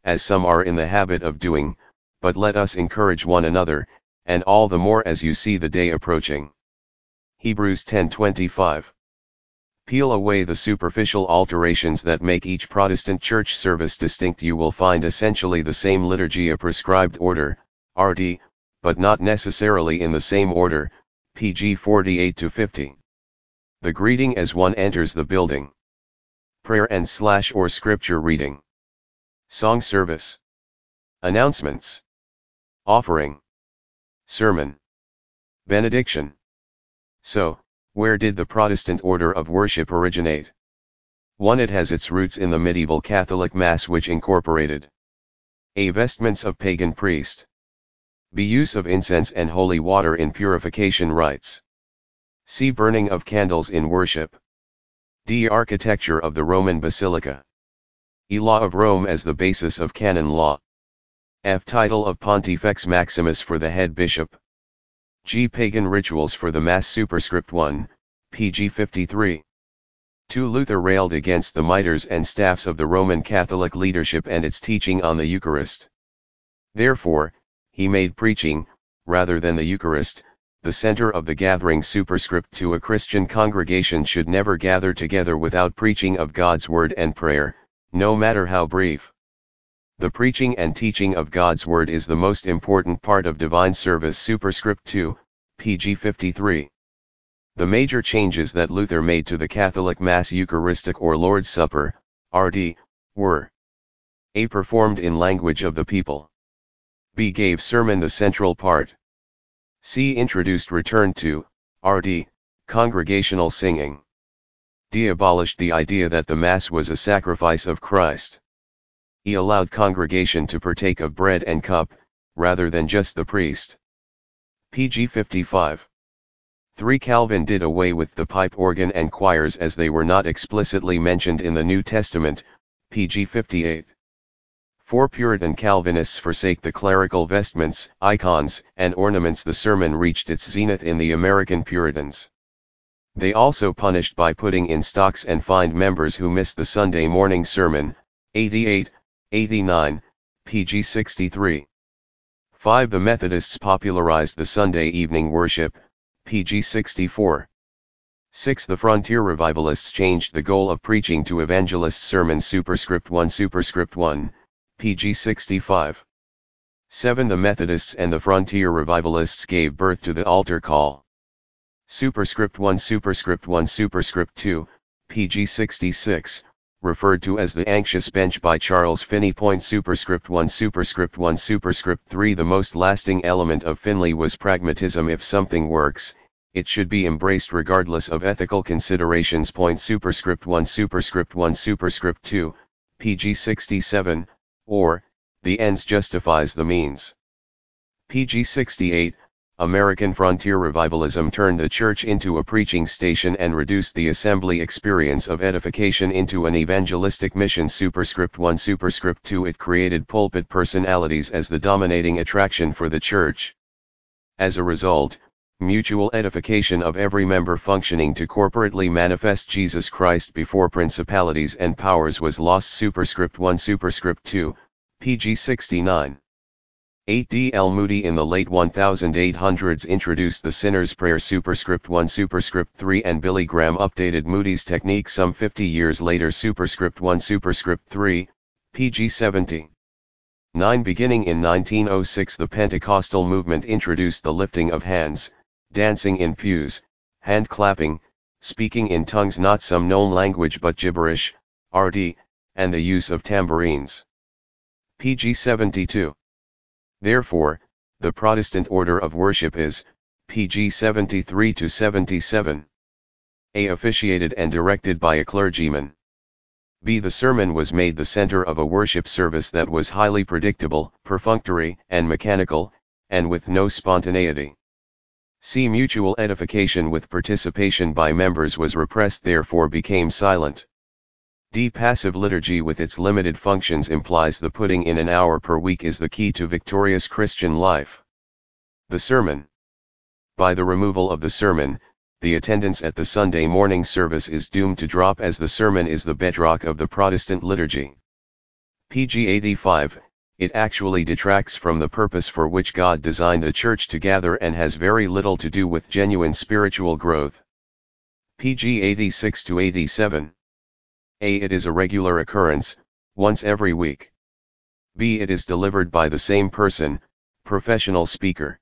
as some are in the habit of doing, but let us encourage one another, and all the more as you see the day approaching. Hebrews 10:25. Peel away the superficial alterations that make each Protestant church service distinct. You will find essentially the same liturgy, a prescribed order, RD, but not necessarily in the same order, pg 48-50. The greeting as one enters the building. Prayer and/or scripture reading. Song service. Announcements. Offering. Sermon. Benediction. So, where did the Protestant order of worship originate? 1. It has its roots in the medieval Catholic Mass, which incorporated a. Vestments of pagan priest. B. Use of incense and holy water in purification rites. C. Burning of candles in worship. D. Architecture of the Roman Basilica. E. Law of Rome as the basis of canon law. F. Title of Pontifex Maximus for the head bishop. G. Pagan rituals for the Mass. Superscript 1, pg 53. 2. Luther railed against the mitres and staffs of the Roman Catholic leadership and its teaching on the Eucharist. Therefore, he made preaching, rather than the Eucharist, the center of the gathering. Superscript 2. A Christian congregation should never gather together without preaching of God's word and prayer, no matter how brief. The preaching and teaching of God's word is the most important part of divine service. Superscript 2, pg 53. The major changes that Luther made to the Catholic Mass, Eucharistic or Lord's Supper, RD, were: A. Performed in language of the people. B. Gave sermon the central part. C. Introduced return to, RD, congregational singing. D. Abolished the idea that the Mass was a sacrifice of Christ. He allowed congregation to partake of bread and cup, rather than just the priest. pg 55. 3. Calvin did away with the pipe organ and choirs as they were not explicitly mentioned in the New Testament, pg 58. 4. Puritan Calvinists forsake the clerical vestments, icons, and ornaments. The sermon reached its zenith in the American Puritans. They also punished by putting in stocks and fined members who missed the Sunday morning sermon, 88, 89, pg 63. 5. The Methodists popularized the Sunday evening worship, pg 64. 6. The Frontier Revivalists changed the goal of preaching to evangelist sermons. Superscript 1, pg 65. 7. The Methodists and the Frontier Revivalists gave birth to the altar call. Superscript 1, superscript 2, pg 66. Referred to as the Anxious Bench by Charles Finney. Superscript 1, superscript 3. The most lasting element of Finley was pragmatism. If something works, it should be embraced regardless of ethical considerations. Superscript 1, superscript 2, pg 67, or, the ends justifies the means. pg 68. American frontier revivalism turned the church into a preaching station and reduced the assembly experience of edification into an evangelistic mission. Superscript 1, superscript 2. It created pulpit personalities as the dominating attraction for the church. As a result, mutual edification of every member functioning to corporately manifest Jesus Christ before principalities and powers was lost. Superscript 1, superscript 2, pg 69. 8. D. L. Moody in the late 1800s introduced the Sinner's Prayer. Superscript 1, superscript 3. And Billy Graham updated Moody's technique some 50 years later. Superscript 1, superscript 3, pg 70. 9. Beginning in 1906, the Pentecostal movement introduced the lifting of hands, dancing in pews, hand clapping, speaking in tongues, not some known language but gibberish, RD, and the use of tambourines. pg 72. Therefore, the Protestant order of worship is, pg 73-77. A. Officiated and directed by a clergyman. B. The sermon was made the center of a worship service that was highly predictable, perfunctory, and mechanical, and with no spontaneity. C. Mutual edification with participation by members was repressed, therefore became silent. D. Passive liturgy with its limited functions implies the putting in an hour per week is the key to victorious Christian life. The sermon. By the removal of the sermon, the attendance at the Sunday morning service is doomed to drop, as the sermon is the bedrock of the Protestant liturgy. pg 85, it actually detracts from the purpose for which God designed the church to gather and has very little to do with genuine spiritual growth. pg 86 to 87. A. It is a regular occurrence, once every week. B. It is delivered by the same person, professional speaker.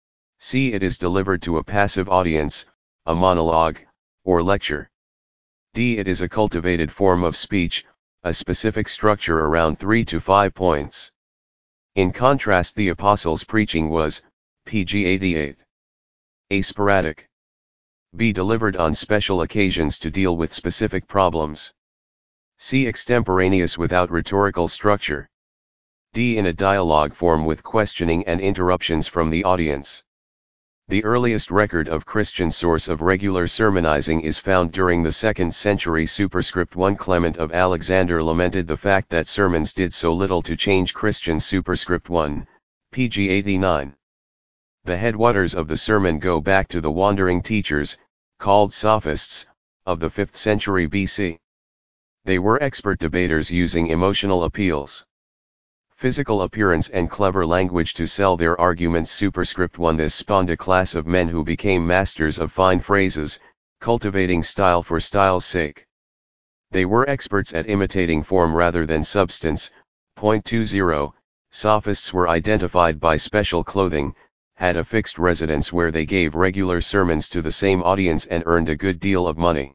C. It is delivered to a passive audience, a monologue, or lecture. D. It is a cultivated form of speech, a specific structure around 3 to 5 points. In contrast, the apostles' preaching was, pg 88. A. Sporadic. B. Delivered on special occasions to deal with specific problems. C. Extemporaneous without rhetorical structure. D. In a dialogue form with questioning and interruptions from the audience. The earliest record of Christian source of regular sermonizing is found during the 2nd century. Superscript 1. Clement of Alexander lamented the fact that sermons did so little to change Christians. Superscript 1, pg 89. The headwaters of the sermon go back to the wandering teachers, called sophists, of the 5th century BC. They were expert debaters using emotional appeals, physical appearance and clever language to sell their arguments. Superscript 1. This spawned a class of men who became masters of fine phrases, cultivating style for style's sake. They were experts at imitating form rather than substance. Point 20. Sophists were identified by special clothing, had a fixed residence where they gave regular sermons to the same audience and earned a good deal of money.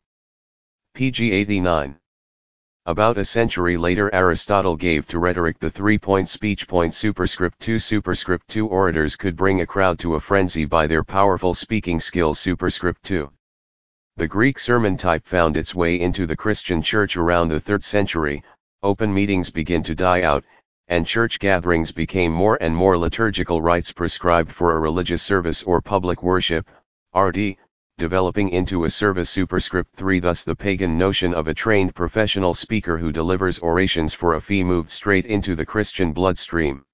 pg 89. About a century later, Aristotle gave to rhetoric the 3-point speech. Point superscript 2. Superscript 2. Orators could bring a crowd to a frenzy by their powerful speaking skills. Superscript 2. The Greek sermon type found its way into the Christian church around the 3rd century. Open meetings began to die out, and church gatherings became more and more liturgical rites prescribed for a religious service or public worship, RD, developing into a service. Superscript 3. Thus the pagan notion of a trained professional speaker who delivers orations for a fee moved straight into the Christian bloodstream.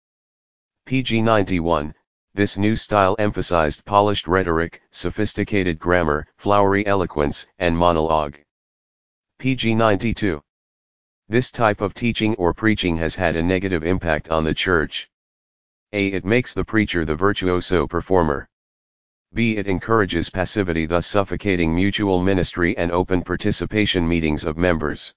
pg 91. This new style emphasized polished rhetoric, sophisticated grammar, flowery eloquence, and monologue. pg 92. This type of teaching or preaching has had a negative impact on the church. A. It makes the preacher the virtuoso performer. B. It encourages passivity, thus suffocating mutual ministry and open participation meetings of members.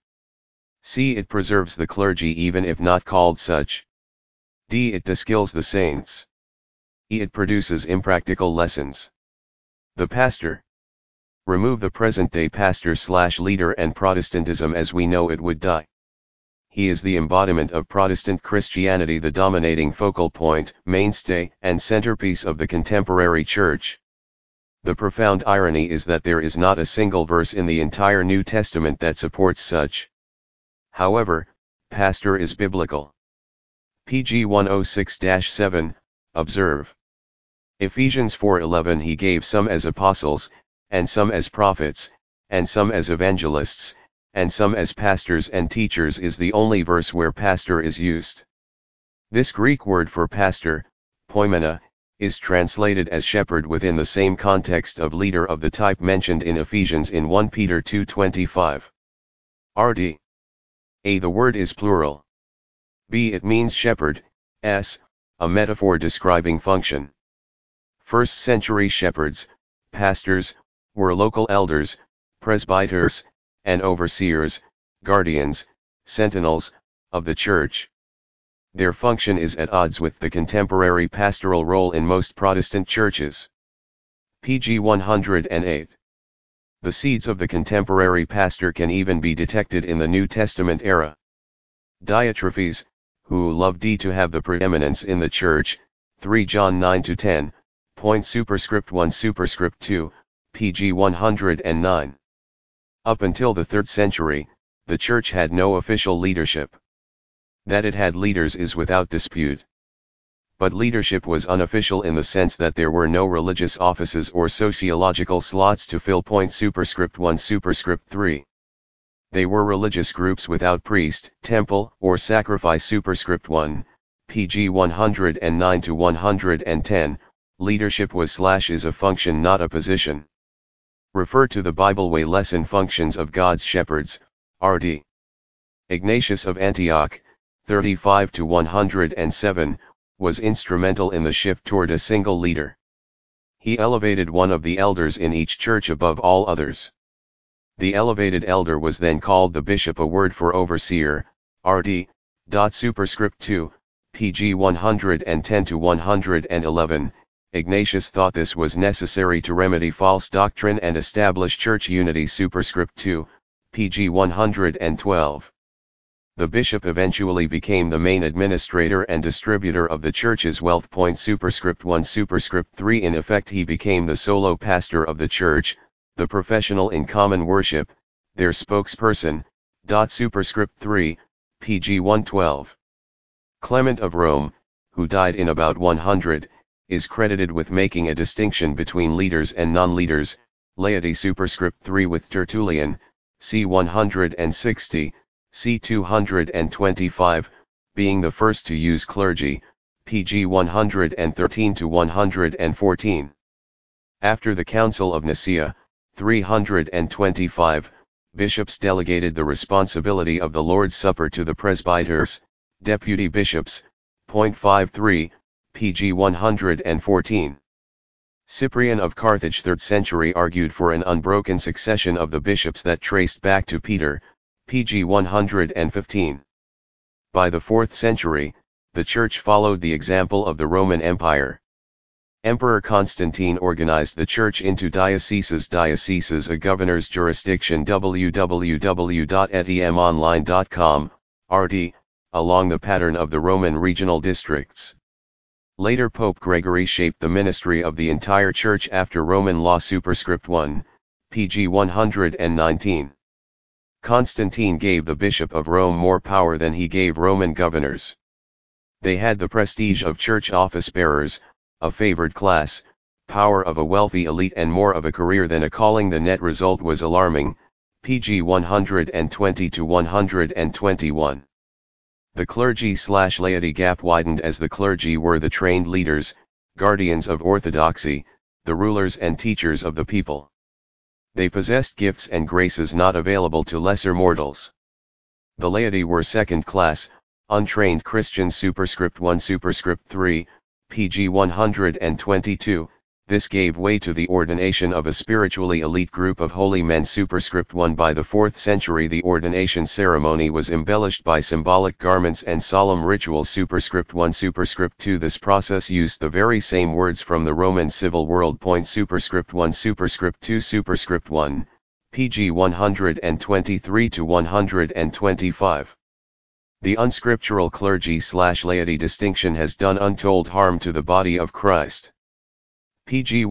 C. It preserves the clergy even if not called such. D. It deskills the saints. E. It produces impractical lessons. The pastor. Remove the present-day pastor/leader and Protestantism as we know it would die. He is the embodiment of Protestant Christianity, the dominating focal point, mainstay, and centerpiece of the contemporary church. The profound irony is that there is not a single verse in the entire New Testament that supports such. However, pastor is biblical. pg 106-7, observe. Ephesians 4:11. He gave some as apostles, and some as prophets, and some as evangelists, and some as pastors and teachers is the only verse where pastor is used. This Greek word for pastor, poimena, is translated as shepherd within the same context of leader of the type mentioned in Ephesians in 1 Peter 2:25. RD. A. The word is plural. B. It means shepherd, s, a metaphor describing function. 1st century shepherds, pastors, were local elders, presbyters, and overseers, guardians, sentinels, of the church. Their function is at odds with the contemporary pastoral role in most Protestant churches. pg 108. The seeds of the contemporary pastor can even be detected in the New Testament era. Diotrephes, who loved to have the preeminence in the church, 3 John 9-10, point superscript 1 superscript 2, pg 109. Up until the 3rd century, the church had no official leadership. That it had leaders is without dispute. But leadership was unofficial in the sense that there were no religious offices or sociological slots to fill. Point superscript 1 superscript 3. They were religious groups without priest, temple, or sacrifice. Superscript 1, pg 109-110, leadership was/is a function, not a position. Refer to the Bible Way lesson Functions of God's Shepherds, RD. Ignatius of Antioch, 35 to 107, was instrumental in the shift toward a single leader. He elevated one of the elders in each church above all others. The elevated elder was then called the bishop, a word for overseer, RD. Superscript 2, pg 110 to 111. Ignatius thought this was necessary to remedy false doctrine and establish church unity. Superscript 2, pg 112. The bishop eventually became the main administrator and distributor of the church's wealth. Superscript 1. Superscript 3. In effect, he became the solo pastor of the church, the professional in common worship, their spokesperson. Superscript 3, pg 112. Clement of Rome, who died in about 100, is credited with making a distinction between leaders and non-leaders, laity. Superscript 3. With Tertullian, c. 160, c. 225, being the first to use clergy, pg 113 to 114. After the Council of Nicaea, 325, bishops delegated the responsibility of the Lord's Supper to the presbyters, deputy bishops. 53, pg 114. Cyprian of Carthage, 3rd century, argued for an unbroken succession of the bishops that traced back to Peter, pg 115. By the 4th century, the Church followed the example of the Roman Empire. Emperor Constantine organized the Church into dioceses. Dioceses, a governor's jurisdiction. www.etmonline.com, RD, along the pattern of the Roman regional districts. Later Pope Gregory shaped the ministry of the entire Church after Roman law. Superscript 1, pg 119. Constantine gave the Bishop of Rome more power than he gave Roman governors. They had the prestige of church office bearers, a favored class, power of a wealthy elite, and more of a career than a calling. The net result was alarming, pg 120 to 121. The clergy/laity gap widened as the clergy were the trained leaders, guardians of orthodoxy, the rulers and teachers of the people. They possessed gifts and graces not available to lesser mortals. The laity were second class, untrained Christians. Superscript 1. Superscript 3, pg 122, this gave way to the ordination of a spiritually elite group of holy men. Superscript 1. By the 4th century, the ordination ceremony was embellished by symbolic garments and solemn rituals. Superscript 1. Superscript 2. This process used the very same words from the Roman civil world. Superscript 1. Superscript 2. Superscript 1, pg 123 to 125. The unscriptural clergy/laity distinction has done untold harm to the body of Christ. pg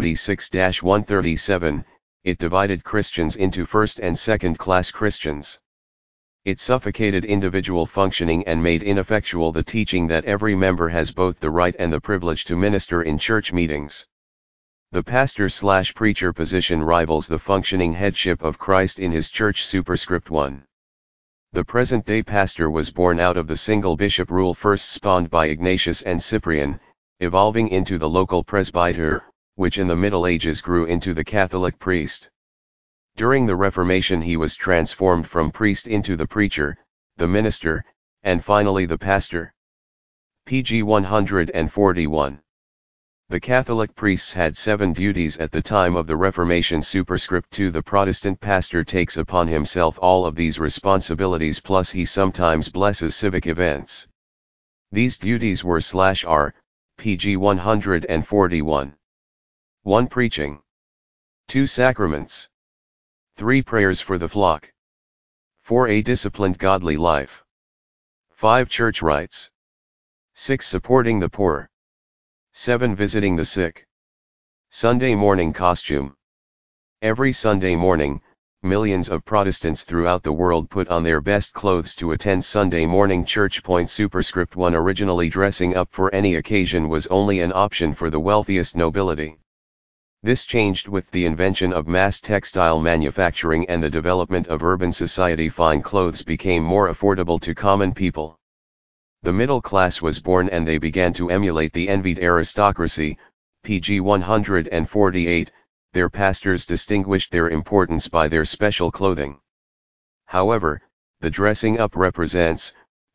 136-137, it divided Christians into first and second class Christians. It suffocated individual functioning and made ineffectual the teaching that every member has both the right and the privilege to minister in church meetings. The pastor/preacher position rivals the functioning headship of Christ in his church. Superscript 1. The present-day pastor was born out of the single bishop rule first spawned by Ignatius and Cyprian, evolving into the local presbyter, which in the Middle Ages grew into the Catholic priest. During the Reformation he was transformed from priest into the preacher, the minister, and finally the pastor. pg 141. The Catholic priests had 7 duties at the time of the Reformation. Superscript 2. The Protestant pastor takes upon himself all of these responsibilities, plus he sometimes blesses civic events. These duties were/are, pg 141. 1. Preaching. 2. Sacraments. 3. Prayers for the flock. 4. A disciplined godly life. 5. Church rites. 6. Supporting the poor. 7. Visiting the sick. Sunday morning costume. Every Sunday morning, millions of Protestants throughout the world put on their best clothes to attend Sunday morning church. Superscript 1. Originally dressing up for any occasion was only an option for the wealthiest nobility. This changed with the invention of mass textile manufacturing and the development of urban society. Fine clothes became more affordable to common people. The middle class was born and they began to emulate the envied aristocracy. pg 148, their pastors distinguished their importance by their special clothing. However, the dressing up represents,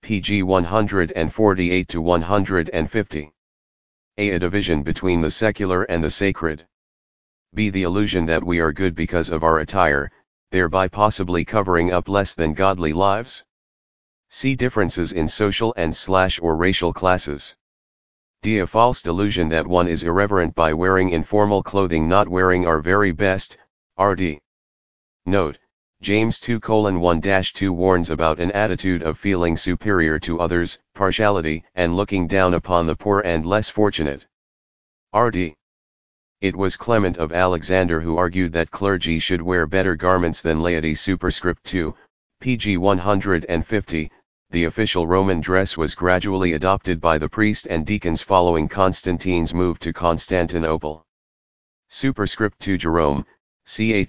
pg 148 to 150. A division between the secular and the sacred. B. The illusion that we are good because of our attire, thereby possibly covering up less than godly lives. C. Differences in social and or racial classes. D. A false delusion that one is irreverent by wearing informal clothing, not wearing our very best, RD. Note, James 2:1-2 warns about an attitude of feeling superior to others, partiality, and looking down upon the poor and less fortunate. RD. It was Clement of Alexander who argued that clergy should wear better garments than laity. Superscript 2, pg 150. The official Roman dress was gradually adopted by the priest and deacons following Constantine's move to Constantinople. Superscript 2. Jerome, ca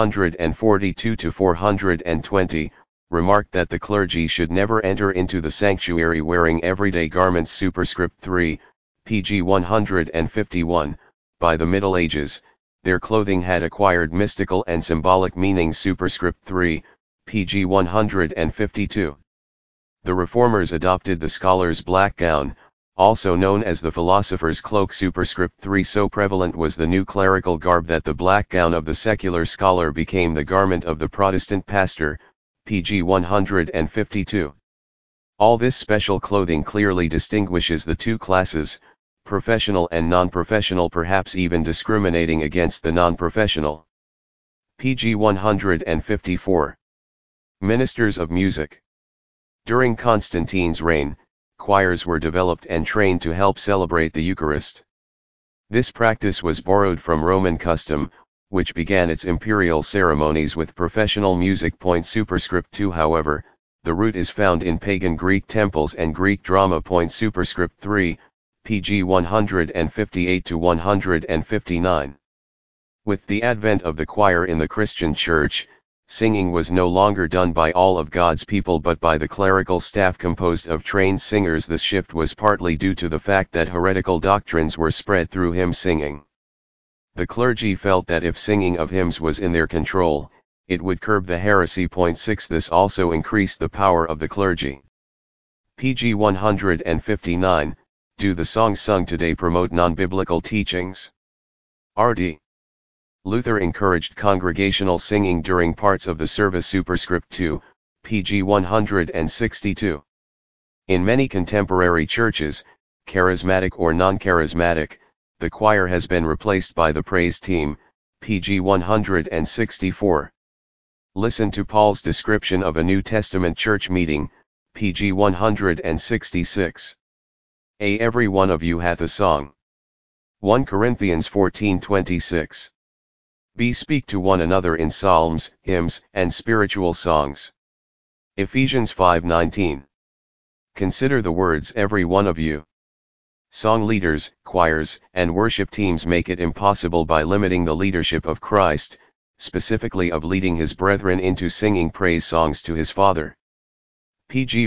342-420, remarked that the clergy should never enter into the sanctuary wearing everyday garments. Superscript 3, pg 151. By the Middle Ages, their clothing had acquired mystical and symbolic meanings. Superscript 3, pg 152. The Reformers adopted the scholar's black gown, also known as the philosopher's cloak. Superscript 3. So prevalent was the new clerical garb that the black gown of the secular scholar became the garment of the Protestant pastor, pg 152. All this special clothing clearly distinguishes the two classes, professional and non-professional, perhaps even discriminating against the non-professional. pg 154. Ministers of music. During Constantine's reign, choirs were developed and trained to help celebrate the Eucharist. This practice was borrowed from Roman custom, which began its imperial ceremonies with professional music. Superscript 2. However, the root is found in pagan Greek temples and Greek drama. Superscript 3, pg 158-159. With the advent of the choir in the Christian Church, singing was no longer done by all of God's people but by the clerical staff composed of trained singers. This shift was partly due to the fact that heretical doctrines were spread through hymn singing. The clergy felt that if singing of hymns was in their control, it would curb the heresy. 6. This also increased the power of the clergy. pg 159. Do the songs sung today promote non-biblical teachings? RD. Luther encouraged congregational singing during parts of the service. Superscript 2, pg 162. In many contemporary churches, charismatic or non-charismatic, the choir has been replaced by the praise team, pg 164. Listen to Paul's description of a New Testament church meeting, pg 166. Every one of you hath a song. 1 Corinthians 14:26. B. Speak to one another in psalms, hymns, and spiritual songs. Ephesians 5:19. Consider the words every one of you. Song leaders, choirs, and worship teams make it impossible by limiting the leadership of Christ, specifically of leading his brethren into singing praise songs to his Father. pg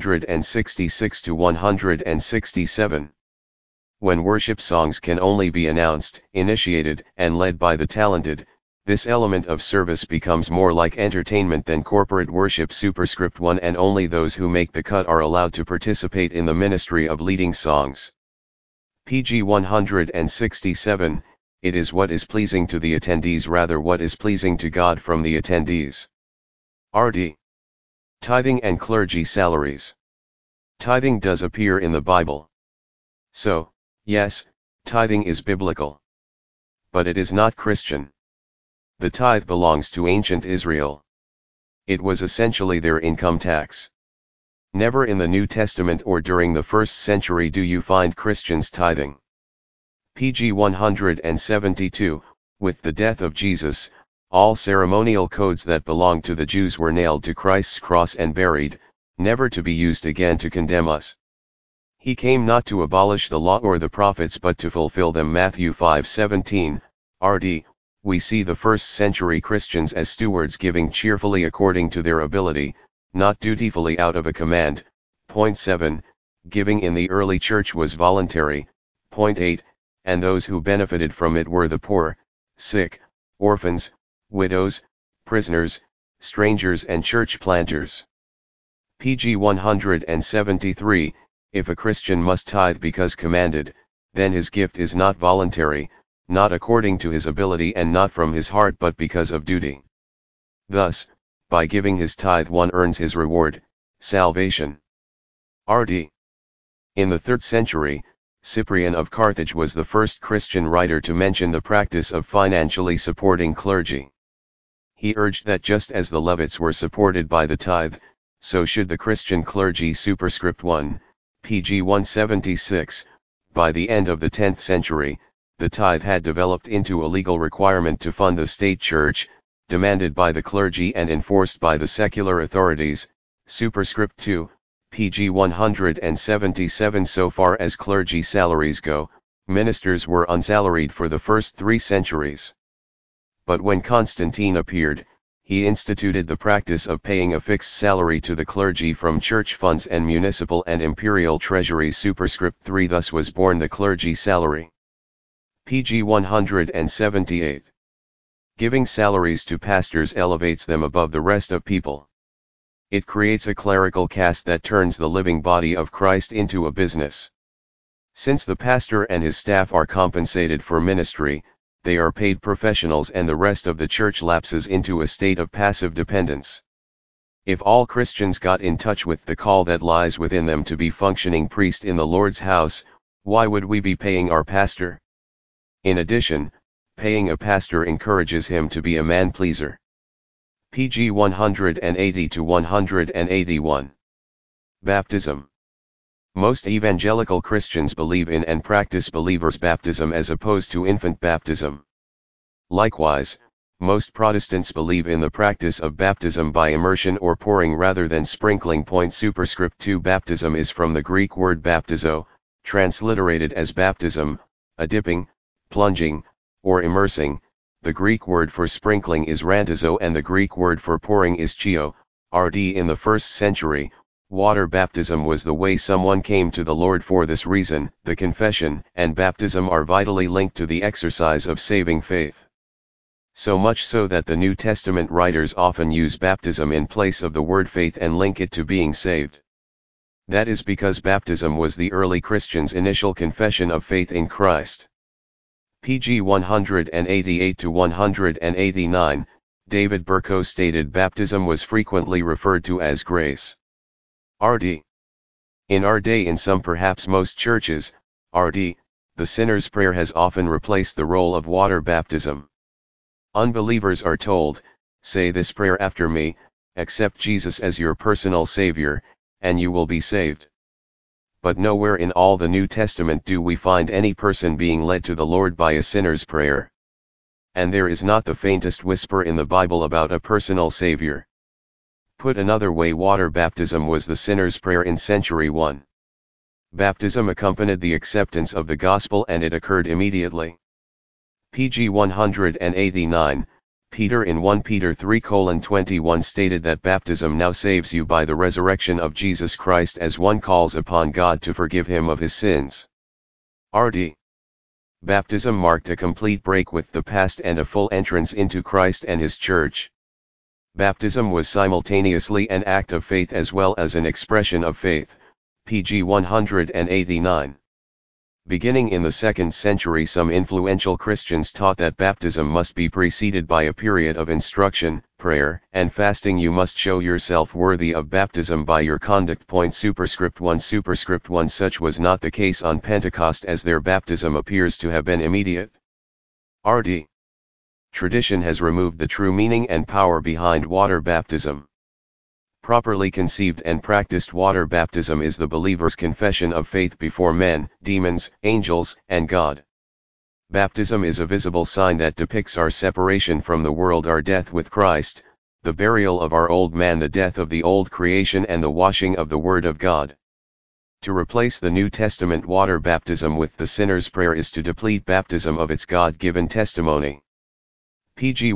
166-167. When worship songs can only be announced, initiated, and led by the talented, this element of service becomes more like entertainment than corporate worship. Superscript 1. And only those who make the cut are allowed to participate in the ministry of leading songs. pg 167. It is what is pleasing to the attendees, rather what is pleasing to God from the attendees. RD. Tithing and clergy salaries. Tithing does appear in the Bible. So, yes, tithing is biblical. But it is not Christian. The tithe belongs to ancient Israel. It was essentially their income tax. Never in the New Testament or during the first century do you find Christians tithing. pg 172. With the death of Jesus, all ceremonial codes that belonged to the Jews were nailed to Christ's cross and buried, never to be used again to condemn us. He came not to abolish the law or the prophets but to fulfill them. Matthew 5:17. RD. We see the first century Christians as stewards, giving cheerfully according to their ability, not dutifully out of a command. 7. Giving in the early church was voluntary. 8. And those who benefited from it were the poor, sick, orphans, widows, prisoners, strangers and church planters. pg 173, if a Christian must tithe because commanded, then his gift is not voluntary, not according to his ability and not from his heart but because of duty. Thus, by giving his tithe one earns his reward, salvation. RD. In the 3rd century, Cyprian of Carthage was the first Christian writer to mention the practice of financially supporting clergy. He urged that just as the Levites were supported by the tithe, so should the Christian clergy. Superscript 1, pg 176. By the end of the 10th century, the tithe had developed into a legal requirement to fund the state church, demanded by the clergy and enforced by the secular authorities. Superscript 2, pg 177. So far as clergy salaries go, ministers were unsalaried for the first 3 centuries. But when Constantine appeared, he instituted the practice of paying a fixed salary to the clergy from church funds and municipal and imperial treasuries. Superscript 3. Thus was born the clergy salary. pg 178. Giving salaries to pastors elevates them above the rest of people. It creates a clerical caste that turns the living body of Christ into a business. Since the pastor and his staff are compensated for ministry, they are paid professionals and the rest of the church lapses into a state of passive dependence. If all Christians got in touch with the call that lies within them to be functioning priest in the Lord's house, why would we be paying our pastor? In addition, paying a pastor encourages him to be a man-pleaser. pg 180 to 181. Baptism. Most evangelical Christians believe in and practice believers' baptism as opposed to infant baptism. Likewise, most Protestants believe in the practice of baptism by immersion or pouring rather than sprinkling. Superscript 2. Baptism is from the Greek word baptizo, transliterated as baptism, a dipping, plunging, or immersing. The Greek word for sprinkling is rantizo and the Greek word for pouring is chio. RD. In the 1st century, water baptism was the way someone came to the Lord. For this reason, the confession and baptism are vitally linked to the exercise of saving faith. So much so that the New Testament writers often use baptism in place of the word faith and link it to being saved. That is because baptism was the early Christians' initial confession of faith in Christ. pg 188 to 189, David Berko stated baptism was frequently referred to as grace. RD. In our day, in some perhaps most churches, RD, the sinner's prayer has often replaced the role of water baptism. Unbelievers are told, say this prayer after me, accept Jesus as your personal Savior, and you will be saved. But nowhere in all the New Testament do we find any person being led to the Lord by a sinner's prayer. And there is not the faintest whisper in the Bible about a personal Savior. Put another way, water baptism was the sinner's prayer in century 1. Baptism accompanied the acceptance of the gospel and it occurred immediately. pg 189, Peter in 1 Peter 3:21 stated that baptism now saves you by the resurrection of Jesus Christ as one calls upon God to forgive him of his sins. RD. Baptism marked a complete break with the past and a full entrance into Christ and his church. Baptism was simultaneously an act of faith as well as an expression of faith. pg 189. Beginning in the 2nd century, some influential Christians taught that baptism must be preceded by a period of instruction, prayer, and fasting. You must show yourself worthy of baptism by your conduct. Superscript 1. Superscript 1. Such was not the case on Pentecost, as their baptism appears to have been immediate. RD. Tradition has removed the true meaning and power behind water baptism. Properly conceived and practiced water baptism is the believer's confession of faith before men, demons, angels, and God. Baptism is a visible sign that depicts our separation from the world, our death with Christ, the burial of our old man, the death of the old creation, and the washing of the Word of God. To replace the New Testament water baptism with the sinner's prayer is to deplete baptism of its God-given testimony. pg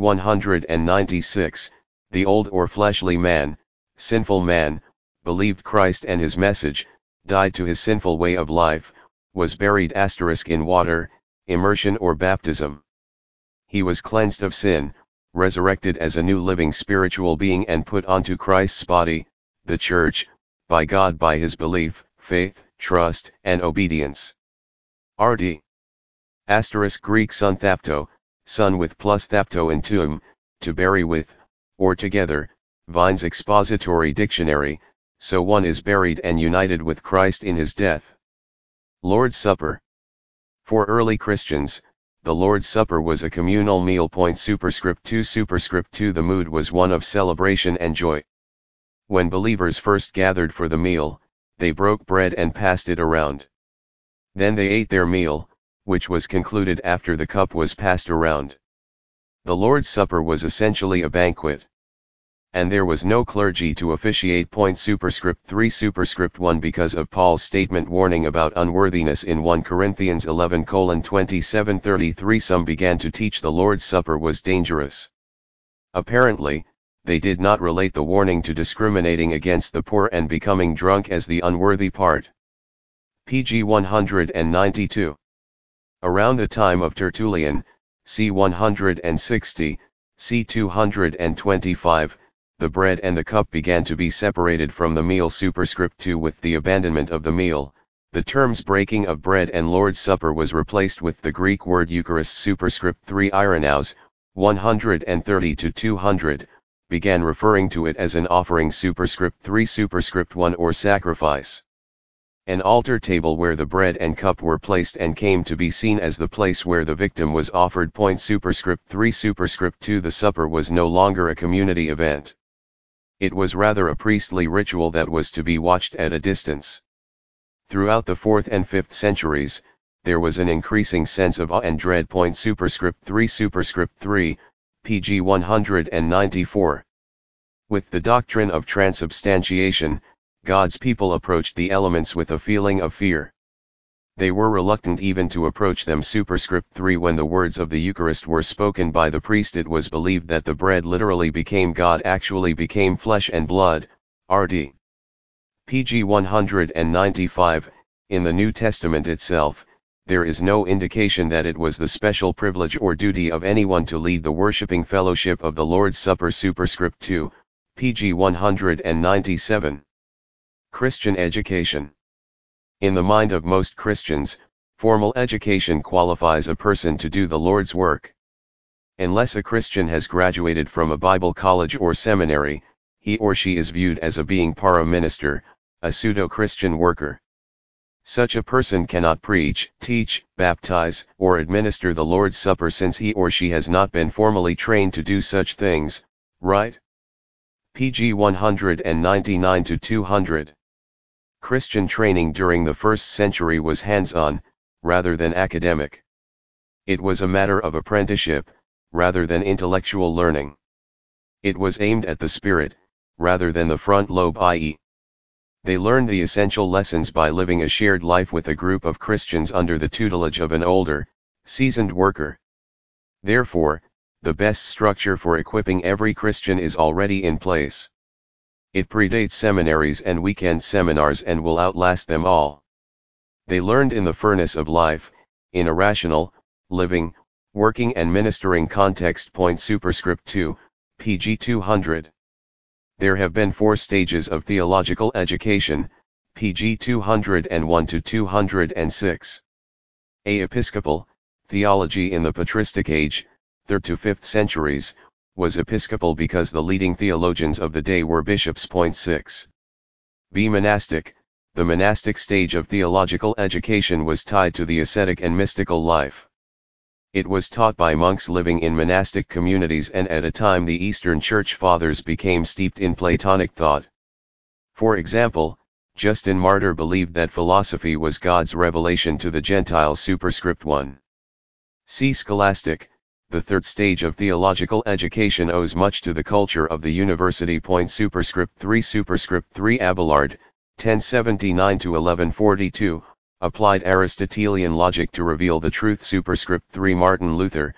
196, the old or fleshly man, sinful man, believed Christ and his message, died to his sinful way of life, was buried in water, immersion or baptism. He was cleansed of sin, resurrected as a new living spiritual being and put onto Christ's body, the church, by God by his belief, faith, trust, and obedience. RD. Asterisk Greek sun thapto, sun with plus thapto in tuum, to bury with, or together, Vine's Expository Dictionary, so one is buried and united with Christ in his death. Lord's Supper. For early Christians, the Lord's Supper was a communal meal. Superscript 2 the mood was one of celebration and joy. When believers first gathered for the meal, they broke bread and passed it around. Then they ate their meal, which was concluded after the cup was passed around. The Lord's Supper was essentially a banquet. And there was no clergy to officiate. Superscript 3 Superscript 1 because of Paul's statement warning about unworthiness in 1 Corinthians 11:27-33 some began to teach the Lord's Supper was dangerous. Apparently, they did not relate the warning to discriminating against the poor and becoming drunk as the unworthy part. pg 192. Around the time of Tertullian, c. 160, c. 225, the bread and the cup began to be separated from the meal. Superscript 2 with the abandonment of the meal, the terms breaking of bread and Lord's Supper was replaced with the Greek word Eucharist. Superscript 3 Irenaeus, 130-200, began referring to it as an offering. Superscript 3 Superscript 1 or sacrifice. An altar table where the bread and cup were placed and came to be seen as the place where the victim was offered. Superscript 3 Superscript 2 the supper was no longer a community event. It was rather a priestly ritual that was to be watched at a distance. Throughout the 4th and 5th centuries, there was an increasing sense of awe and dread. Superscript 3 Superscript 3, pg 194. With the doctrine of transubstantiation, God's people approached the elements with a feeling of fear. They were reluctant even to approach them. Superscript 3 when the words of the Eucharist were spoken by the priest it was believed that the bread literally became God actually became flesh and blood, rd. pg 195, in the New Testament itself, there is no indication that it was the special privilege or duty of anyone to lead the worshipping fellowship of the Lord's Supper. Superscript 2, pg 197. Christian education. In the mind of most Christians, formal education qualifies a person to do the Lord's work. Unless a Christian has graduated from a Bible college or seminary, he or she is viewed as a being para-minister, a pseudo-Christian worker. Such a person cannot preach, teach, baptize, or administer the Lord's Supper since he or she has not been formally trained to do such things, right? pg 199-200. Christian training during the 1st century was hands-on, rather than academic. It was a matter of apprenticeship, rather than intellectual learning. It was aimed at the spirit, rather than the front lobe i.e. they learned the essential lessons by living a shared life with a group of Christians under the tutelage of an older, seasoned worker. Therefore, the best structure for equipping every Christian is already in place. It predates seminaries and weekend seminars and will outlast them all. They learned in the furnace of life, in a rational, living, working and ministering context. Superscript 2, pg 200. There have been 4 stages of theological education, pg 201-206. A. Episcopal, theology in the patristic age, 3rd to 5th centuries, was episcopal because the leading theologians of the day were bishops. 6. B. Monastic, the monastic stage of theological education was tied to the ascetic and mystical life. It was taught by monks living in monastic communities and at a time the Eastern Church Fathers became steeped in Platonic thought. For example, Justin Martyr believed that philosophy was God's revelation to the Gentiles. Superscript 1. C. Scholastic, the 3rd stage of theological education owes much to the culture of the university. Superscript 3 Superscript 3 Abelard, 1079-1142, applied Aristotelian logic to reveal the truth. Superscript 3 Martin Luther,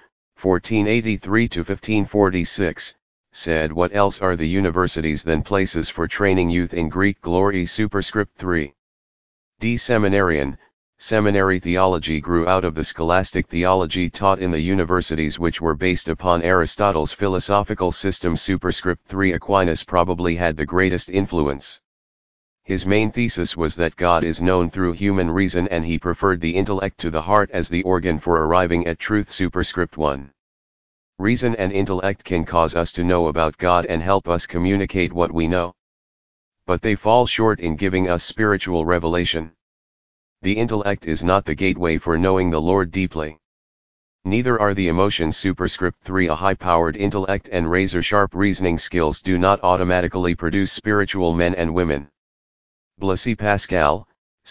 1483-1546, said what else are the universities than places for training youth in Greek glory. Superscript 3. D. Seminarian, seminary theology grew out of the scholastic theology taught in the universities which were based upon Aristotle's philosophical system. Superscript 3 Aquinas probably had the greatest influence. His main thesis was that God is known through human reason, and he preferred the intellect to the heart as the organ for arriving at truth. Superscript 1. Reason and intellect can cause us to know about God and help us communicate what we know. But they fall short in giving us spiritual revelation. The intellect is not the gateway for knowing the Lord deeply. Neither are the emotions. Superscript 3. A high-powered intellect and razor-sharp reasoning skills do not automatically produce spiritual men and women. Blaise Pascal,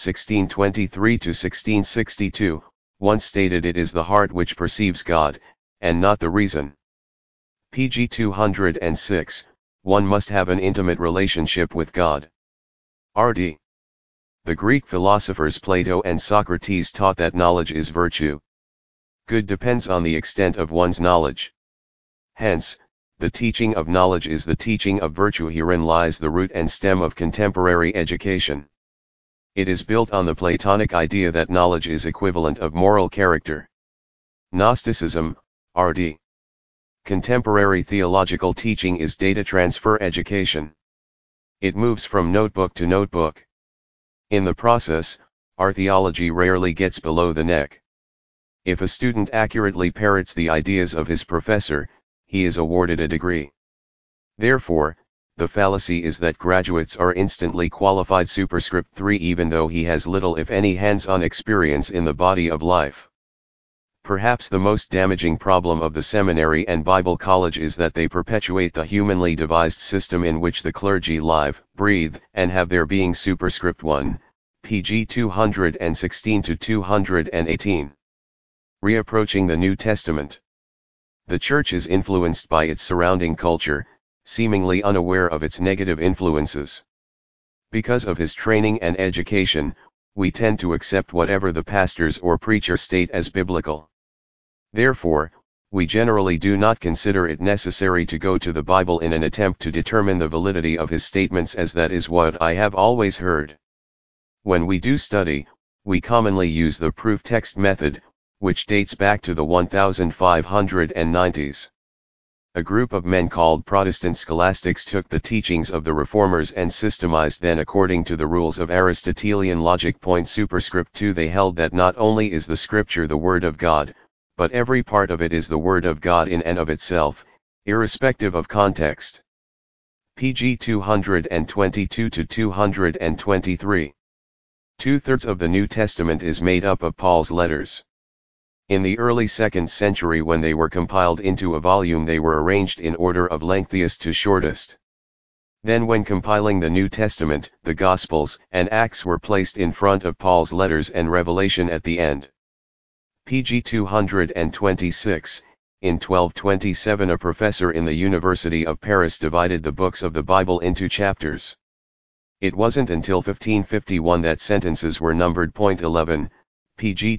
1623–1662, once stated, "It is the heart which perceives God, and not the reason." Pg 206, one must have an intimate relationship with God. RD. The Greek philosophers Plato and Socrates taught that knowledge is virtue. Good depends on the extent of one's knowledge. Hence, the teaching of knowledge is the teaching of virtue. Herein lies the root and stem of contemporary education. It is built on the Platonic idea that knowledge is equivalent of moral character. Gnosticism, RD. Contemporary theological teaching is data transfer education. It moves from notebook to notebook. In the process, our theology rarely gets below the neck. If a student accurately parrots the ideas of his professor, he is awarded a degree. Therefore, the fallacy is that graduates are instantly qualified. Superscript 3. Even though he has little if any hands-on experience in the body of life. Perhaps the most damaging problem of the seminary and Bible college is that they perpetuate the humanly devised system in which the clergy live, breathe, and have their being. Superscript 1, pg 216–218. Reapproaching the New Testament. The Church is influenced by its surrounding culture, seemingly unaware of its negative influences. Because of his training and education, we tend to accept whatever the pastors or preacher state as biblical. Therefore, we generally do not consider it necessary to go to the Bible in an attempt to determine the validity of his statements, as that is what I have always heard. When we do study, we commonly use the proof text method, which dates back to the 1590s. A group of men called Protestant scholastics took the teachings of the Reformers and systemized them according to the rules of Aristotelian logic. Superscript 2. They held that not only is the Scripture the Word of God, but every part of it is the Word of God in and of itself, irrespective of context. Pg 222–223. Two-thirds of the New Testament is made up of Paul's letters. In the early 2nd century, when they were compiled into a volume, they were arranged in order of lengthiest to shortest. Then, when compiling the New Testament, the Gospels and Acts were placed in front of Paul's letters and Revelation at the end. Pg 226, in 1227 a professor in the University of Paris divided the books of the Bible into chapters. It wasn't until 1551 that sentences were numbered. 11, pg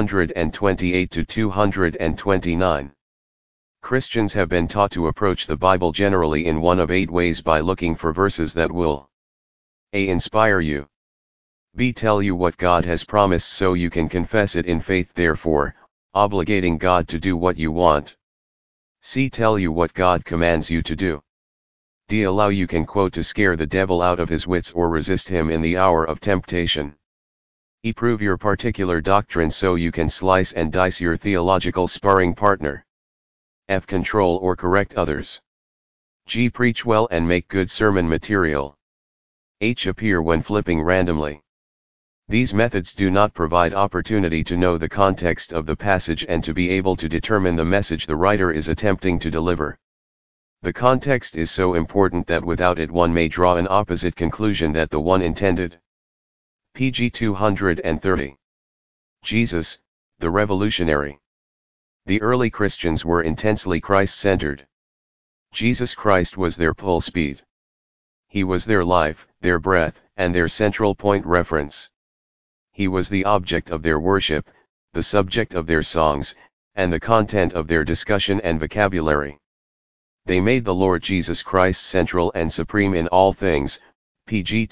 228–229. Christians have been taught to approach the Bible generally in one of 8 ways: by looking for verses that will a. inspire you, b. tell you what God has promised so you can confess it in faith, therefore obligating God to do what you want, c. tell you what God commands you to do, d. allow you can quote to scare the devil out of his wits or resist him in the hour of temptation, e. prove your particular doctrine so you can slice and dice your theological sparring partner, f. control or correct others, g. preach well and make good sermon material, h. appear when flipping randomly. These methods do not provide opportunity to know the context of the passage and to be able to determine the message the writer is attempting to deliver. The context is so important that without it one may draw an opposite conclusion that the one intended. Pg 230. Jesus, the revolutionary. The early Christians were intensely Christ-centered. Jesus Christ was their pulse speed. He was their life, their breath, and their central point reference. He was the object of their worship, the subject of their songs, and the content of their discussion and vocabulary. They made the Lord Jesus Christ central and supreme in all things. Pg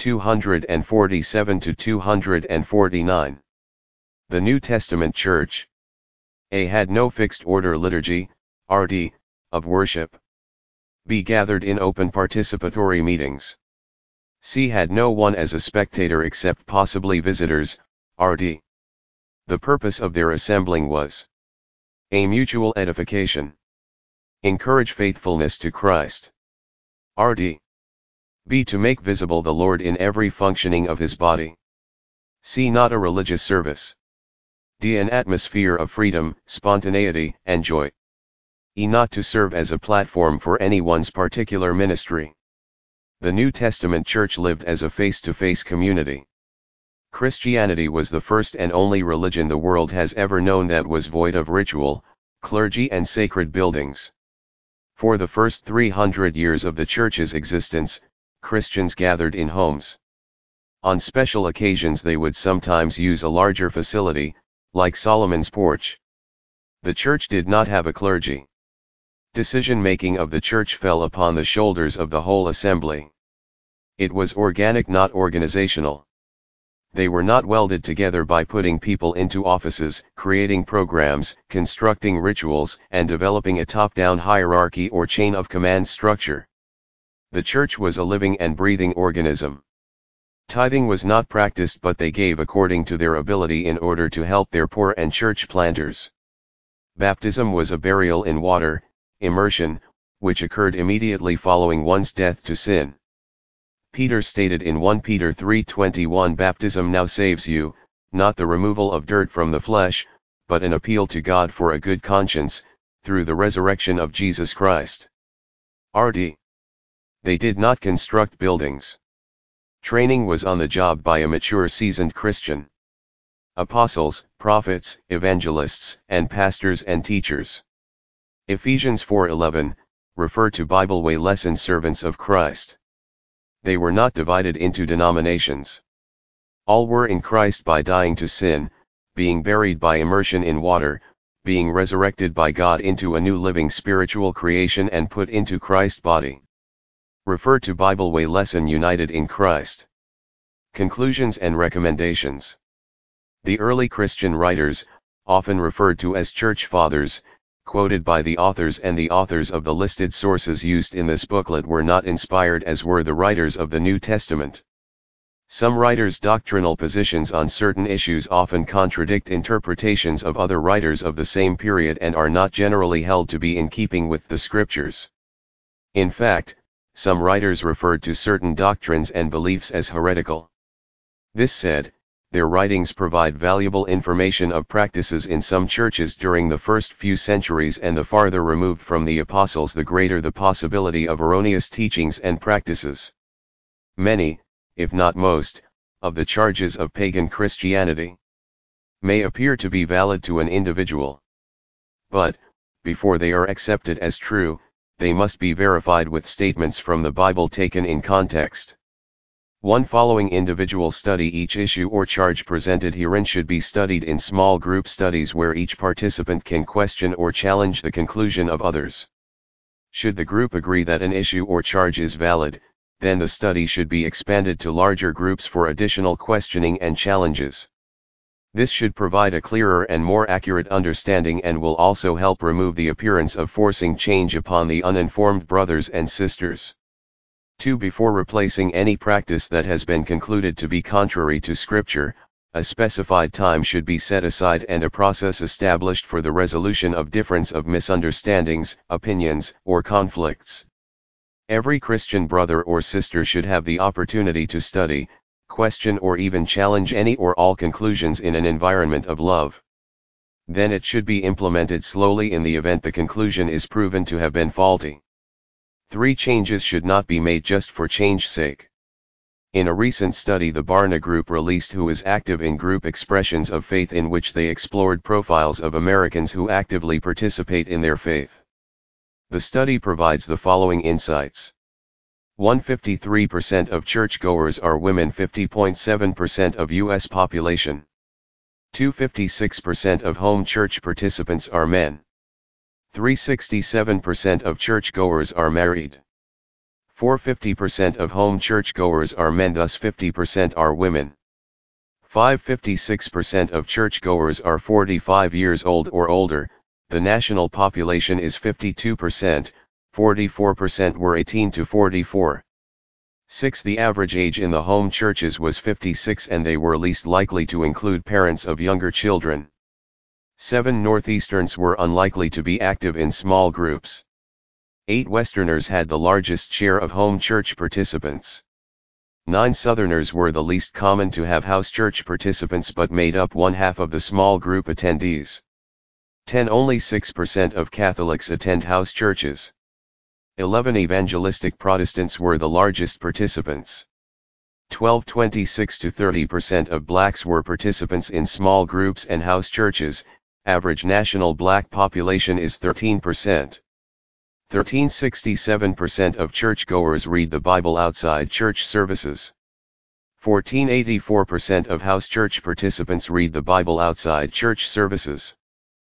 247–249. The New Testament Church a. had no fixed order liturgy, RD, of worship. b. gathered in open participatory meetings. C. Had no one as a spectator except possibly visitors, RD. The purpose of their assembling was A. Mutual edification. Encourage faithfulness to Christ. RD. B. To make visible the Lord in every functioning of his body. C. Not a religious service. D. An atmosphere of freedom, spontaneity, and joy. E. Not to serve as a platform for anyone's particular ministry. The New Testament church lived as a face-to-face community. Christianity was the first and only religion the world has ever known that was void of ritual, clergy and sacred buildings. For the first 300 years of the church's existence, Christians gathered in homes. On special occasions they would sometimes use a larger facility, like Solomon's porch. The church did not have a clergy. Decision-making of the church fell upon the shoulders of the whole assembly. It was organic, not organizational. They were not welded together by putting people into offices, creating programs, constructing rituals, and developing a top-down hierarchy or chain of command structure. The church was a living and breathing organism. Tithing was not practiced, but they gave according to their ability in order to help their poor and church planters. Baptism was a burial in water, immersion, which occurred immediately following one's death to sin. Peter stated in 1 Peter 3:21, baptism now saves you, not the removal of dirt from the flesh, but an appeal to God for a good conscience, through the resurrection of Jesus Christ. RD. They did not construct buildings. Training was on the job by a mature, seasoned Christian. Apostles, prophets, evangelists, and pastors and teachers. Ephesians 4:11, refer to Bible Way lesson servants of Christ. They were not divided into denominations. All were in Christ by dying to sin, being buried by immersion in water, being resurrected by God into a new living spiritual creation and put into Christ's body. Refer to Bible Way lesson united in Christ. Conclusions and recommendations. The early Christian writers, often referred to as church fathers, quoted by the authors and the authors of the listed sources used in this booklet were not inspired as were the writers of the New Testament. Some writers' doctrinal positions on certain issues often contradict interpretations of other writers of the same period and are not generally held to be in keeping with the scriptures. In fact, some writers referred to certain doctrines and beliefs as heretical. This said, their writings provide valuable information of practices in some churches during the first few centuries, and the farther removed from the apostles the greater the possibility of erroneous teachings and practices. Many, if not most, of the charges of pagan Christianity may appear to be valid to an individual. But, before they are accepted as true, they must be verified with statements from the Bible taken in context. One following individual study. Each issue or charge presented herein should be studied in small group studies where each participant can question or challenge the conclusion of others. Should the group agree that an issue or charge is valid, then the study should be expanded to larger groups for additional questioning and challenges. This should provide a clearer and more accurate understanding and will also help remove the appearance of forcing change upon the uninformed brothers and sisters. 2. Before replacing any practice that has been concluded to be contrary to Scripture, a specified time should be set aside and a process established for the resolution of difference of misunderstandings, opinions, or conflicts. Every Christian brother or sister should have the opportunity to study, question or even challenge any or all conclusions in an environment of love. Then it should be implemented slowly in the event the conclusion is proven to have been faulty. 3. Changes should not be made just for change's sake. In a recent study the Barna Group released who is active in group expressions of faith, in which they explored profiles of Americans who actively participate in their faith. The study provides the following insights. 153% of churchgoers are women, 50.7% of U.S. population. 256% of home church participants are men. 367% of churchgoers are married. 450% of home churchgoers are men, thus 50% are women. 556% of churchgoers are 45 years old or older. The national population is 52%, 44% were 18 to 44. 6. The average age in the home churches was 56 and they were least likely to include parents of younger children. 7. Northeasterns were unlikely to be active in small groups. 8. Westerners had the largest share of home church participants. 9. Southerners were the least common to have house church participants but made up 1/2 of the small group attendees. 10. Only 6% of Catholics attend house churches. 11. Evangelistic Protestants were the largest participants. 12. 26 to 30% of blacks were participants in small groups and house churches. Average national black population is 13%. 13. 67% of churchgoers read the Bible outside church services. 14. 84% of house church participants read the Bible outside church services.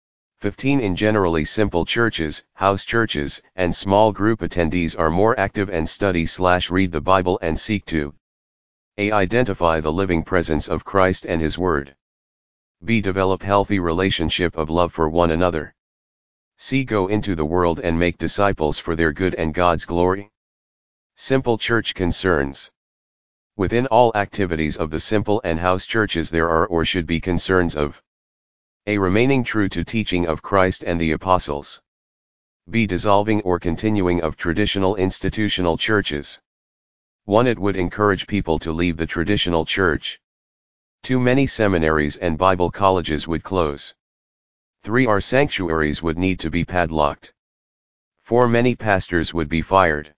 15. In generally simple churches, house churches, and small group attendees are more active and study/read the Bible and seek to a. Identify the living presence of Christ and His Word. B. Develop healthy relationship of love for one another. C. Go into the world and make disciples for their good and God's glory. Simple church concerns. Within all activities of the simple and house churches there are or should be concerns of a. Remaining true to teaching of Christ and the apostles. B. Dissolving or continuing of traditional institutional churches. 1. It would encourage people to leave the traditional church. 2. Many seminaries and Bible colleges would close. 3. Our sanctuaries would need to be padlocked. 4. Many pastors would be fired.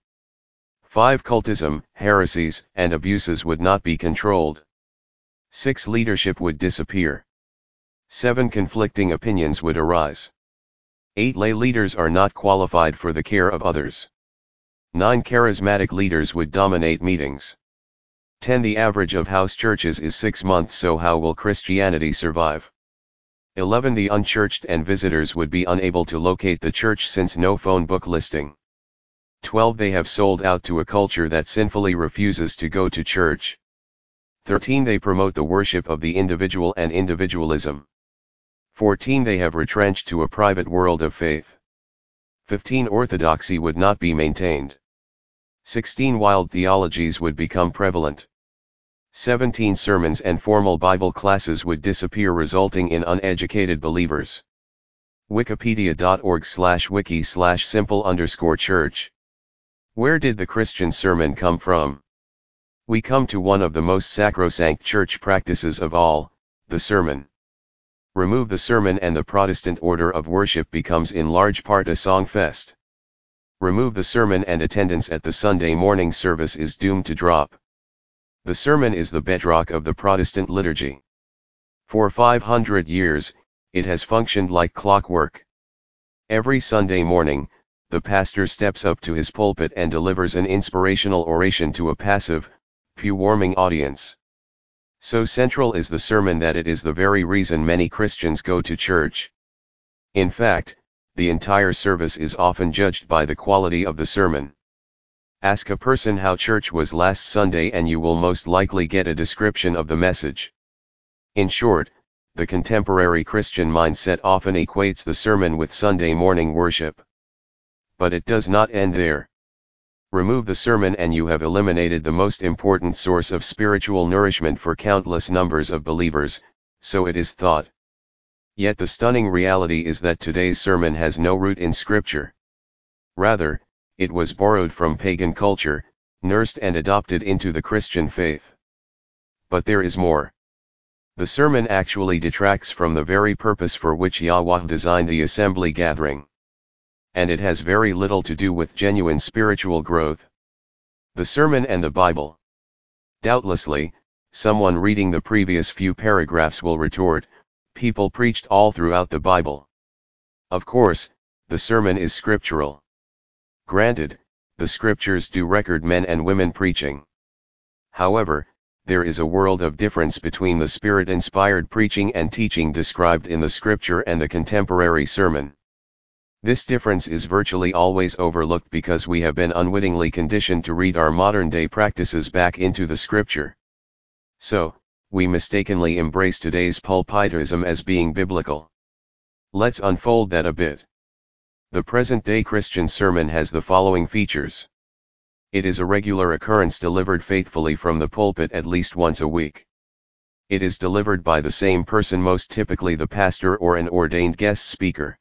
5. Cultism, heresies, and abuses would not be controlled. 6. Leadership would disappear. 7. Conflicting opinions would arise. 8. Lay leaders are not qualified for the care of others. 9. Charismatic leaders would dominate meetings. 10. The average of house churches is 6 months, so how will Christianity survive? 11. The unchurched and visitors would be unable to locate the church since no phone book listing. 12. They have sold out to a culture that sinfully refuses to go to church. 13. They promote the worship of the individual and individualism. 14. They have retrenched to a private world of faith. 15. Orthodoxy would not be maintained. 16. Wild theologies would become prevalent. 17. Sermons and formal Bible classes would disappear, resulting in uneducated believers. Wikipedia.org/wiki/simple_church. Where did the Christian sermon come from? We come to one of the most sacrosanct church practices of all, the sermon. Remove the sermon and the Protestant order of worship becomes in large part a song fest. Remove the sermon and attendance at the Sunday morning service is doomed to drop. The sermon is the bedrock of the Protestant liturgy. For 500 years, it has functioned like clockwork. Every Sunday morning, the pastor steps up to his pulpit and delivers an inspirational oration to a passive, pew-warming audience. So central is the sermon that it is the very reason many Christians go to church. In fact, the entire service is often judged by the quality of the sermon. Ask a person how church was last Sunday and you will most likely get a description of the message. In short, the contemporary Christian mindset often equates the sermon with Sunday morning worship. But it does not end there. Remove the sermon and you have eliminated the most important source of spiritual nourishment for countless numbers of believers, so it is thought. Yet the stunning reality is that today's sermon has no root in Scripture. Rather, it was borrowed from pagan culture, nursed and adopted into the Christian faith. But there is more. The sermon actually detracts from the very purpose for which Yahweh designed the assembly gathering. And it has very little to do with genuine spiritual growth. The sermon and the Bible. Doubtlessly, someone reading the previous few paragraphs will retort, people preached all throughout the Bible. Of course, the sermon is scriptural. Granted, the scriptures do record men and women preaching. However, there is a world of difference between the Spirit-inspired preaching and teaching described in the scripture and the contemporary sermon. This difference is virtually always overlooked because we have been unwittingly conditioned to read our modern-day practices back into the scripture. So, we mistakenly embrace today's pulpitism as being biblical. Let's unfold that a bit. The present-day Christian sermon has the following features. It is a regular occurrence delivered faithfully from the pulpit at least once a week. It is delivered by the same person, most typically the pastor or an ordained guest speaker.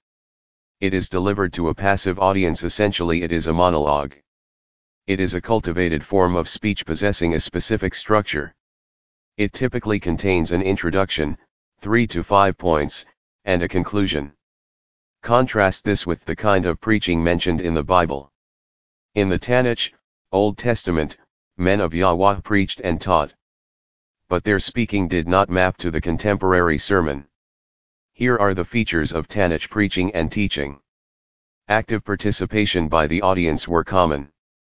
It is delivered to a passive audience. Essentially, it is a monologue. It is a cultivated form of speech possessing a specific structure. It typically contains an introduction, 3 to 5 points, and a conclusion. Contrast this with the kind of preaching mentioned in the Bible. In the Tanakh, Old Testament, men of Yahweh preached and taught. But their speaking did not map to the contemporary sermon. Here are the features of Tanakh preaching and teaching. Active participation by the audience were common.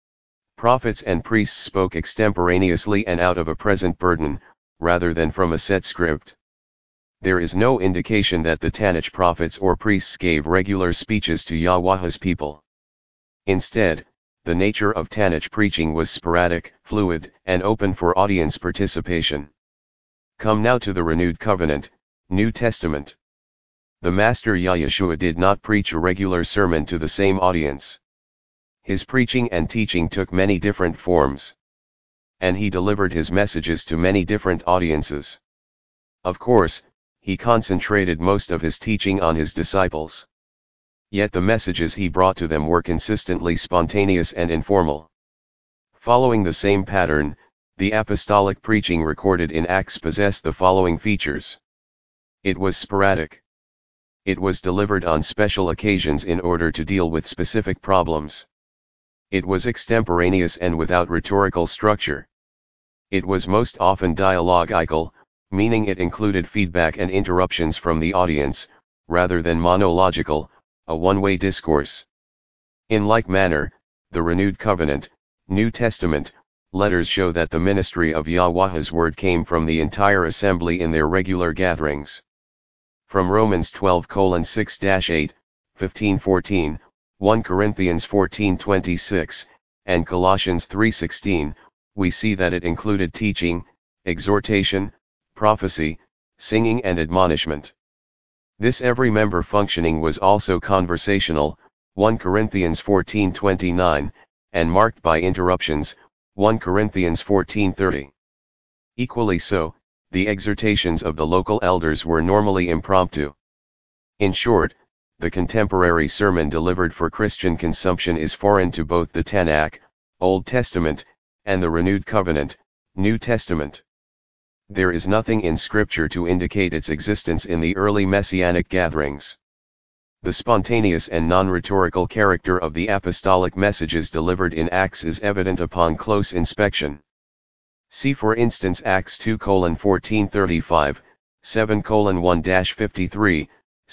Prophets and priests spoke extemporaneously and out of a present burden, rather than from a set script. There is no indication that the Tanakh prophets or priests gave regular speeches to Yahweh's people. Instead, the nature of Tanakh preaching was sporadic, fluid, and open for audience participation. Come now to the Renewed Covenant, New Testament. The Master Yahshua did not preach a regular sermon to the same audience. His preaching and teaching took many different forms. And he delivered his messages to many different audiences. Of course, he concentrated most of his teaching on his disciples. Yet the messages he brought to them were consistently spontaneous and informal. Following the same pattern, the apostolic preaching recorded in Acts possessed the following features. It was sporadic. It was delivered on special occasions in order to deal with specific problems. It was extemporaneous and without rhetorical structure. It was most often dialogical, meaning it included feedback and interruptions from the audience, rather than monological, a one-way discourse. In like manner, the Renewed Covenant, New Testament, letters show that the ministry of Yahweh's word came from the entire assembly in their regular gatherings. From Romans 12:6-8, 15:14, 1 Corinthians 14:26, and Colossians 3:16, we see that it included teaching, exhortation, prophecy, singing and admonishment. This every member functioning was also conversational, 1 Corinthians 14:29, and marked by interruptions, 1 Corinthians 14:30. Equally so, the exhortations of the local elders were normally impromptu. In short, the contemporary sermon delivered for Christian consumption is foreign to both the Tanakh, Old Testament, and the Renewed Covenant, New Testament. There is nothing in Scripture to indicate its existence in the early Messianic gatherings. The spontaneous and non-rhetorical character of the apostolic messages delivered in Acts is evident upon close inspection. See for instance Acts 2:14-35, 7:1-53,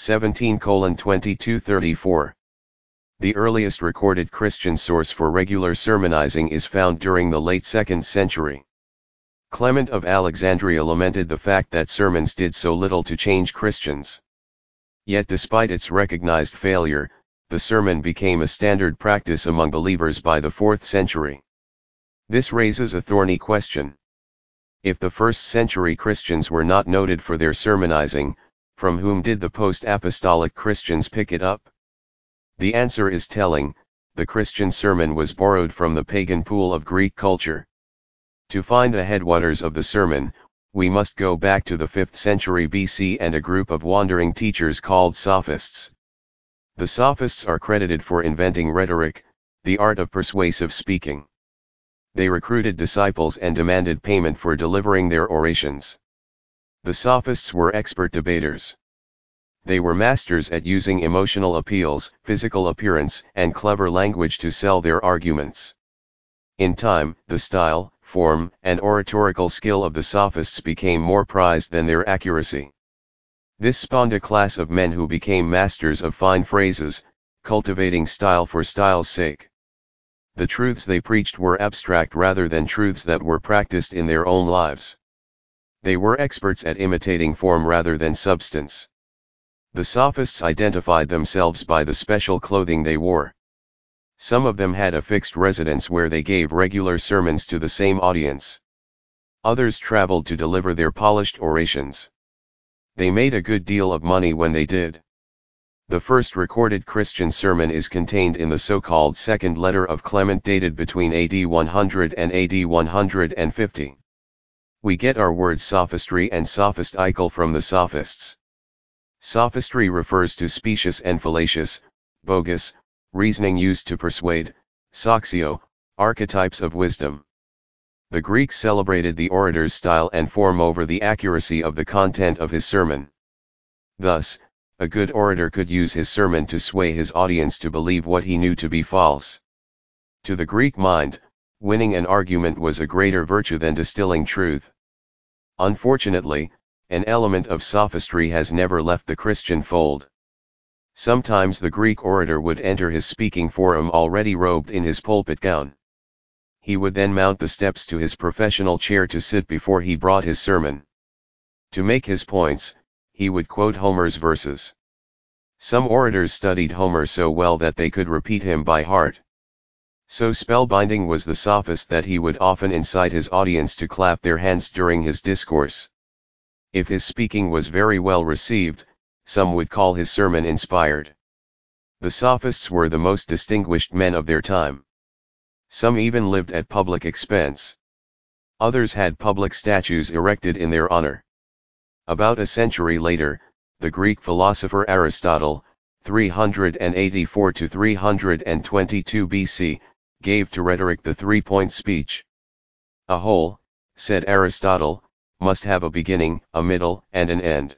17:22-34. The earliest recorded Christian source for regular sermonizing is found during the late 2nd century. Clement of Alexandria lamented the fact that sermons did so little to change Christians. Yet despite its recognized failure, the sermon became a standard practice among believers by the 4th century. This raises a thorny question. If the 1st century Christians were not noted for their sermonizing, from whom did the post-apostolic Christians pick it up? The answer is telling: the Christian sermon was borrowed from the pagan pool of Greek culture. To find the headwaters of the sermon, we must go back to the 5th century BC and a group of wandering teachers called sophists. The sophists are credited for inventing rhetoric, the art of persuasive speaking. They recruited disciples and demanded payment for delivering their orations. The sophists were expert debaters. They were masters at using emotional appeals, physical appearance, and clever language to sell their arguments. In time, the style, form, and oratorical skill of the sophists became more prized than their accuracy. This spawned a class of men who became masters of fine phrases, cultivating style for style's sake. The truths they preached were abstract rather than truths that were practiced in their own lives. They were experts at imitating form rather than substance. The sophists identified themselves by the special clothing they wore. Some of them had a fixed residence where they gave regular sermons to the same audience. Others traveled to deliver their polished orations. They made a good deal of money when they did. The first recorded Christian sermon is contained in the so-called second letter of Clement dated between AD 100 and AD 150. We get our words sophistry and sophistical from the sophists. Sophistry refers to specious and fallacious, bogus, reasoning used to persuade, soxio, archetypes of wisdom. The Greeks celebrated the orator's style and form over the accuracy of the content of his sermon. Thus, a good orator could use his sermon to sway his audience to believe what he knew to be false. To the Greek mind, winning an argument was a greater virtue than distilling truth. Unfortunately, an element of sophistry has never left the Christian fold. Sometimes the Greek orator would enter his speaking forum already robed in his pulpit gown. He would then mount the steps to his professional chair to sit before he brought his sermon. To make his points, he would quote Homer's verses. Some orators studied Homer so well that they could repeat him by heart. So spellbinding was the sophist that he would often incite his audience to clap their hands during his discourse. If his speaking was very well received, some would call his sermon inspired. The sophists were the most distinguished men of their time. Some even lived at public expense. Others had public statues erected in their honor. About a century later, the Greek philosopher Aristotle, 384 to 322 BC, gave to rhetoric the three-point speech. A whole, said Aristotle, must have a beginning, a middle, and an end.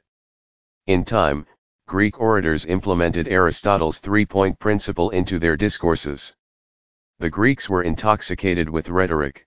In time, Greek orators implemented Aristotle's three-point principle into their discourses. The Greeks were intoxicated with rhetoric.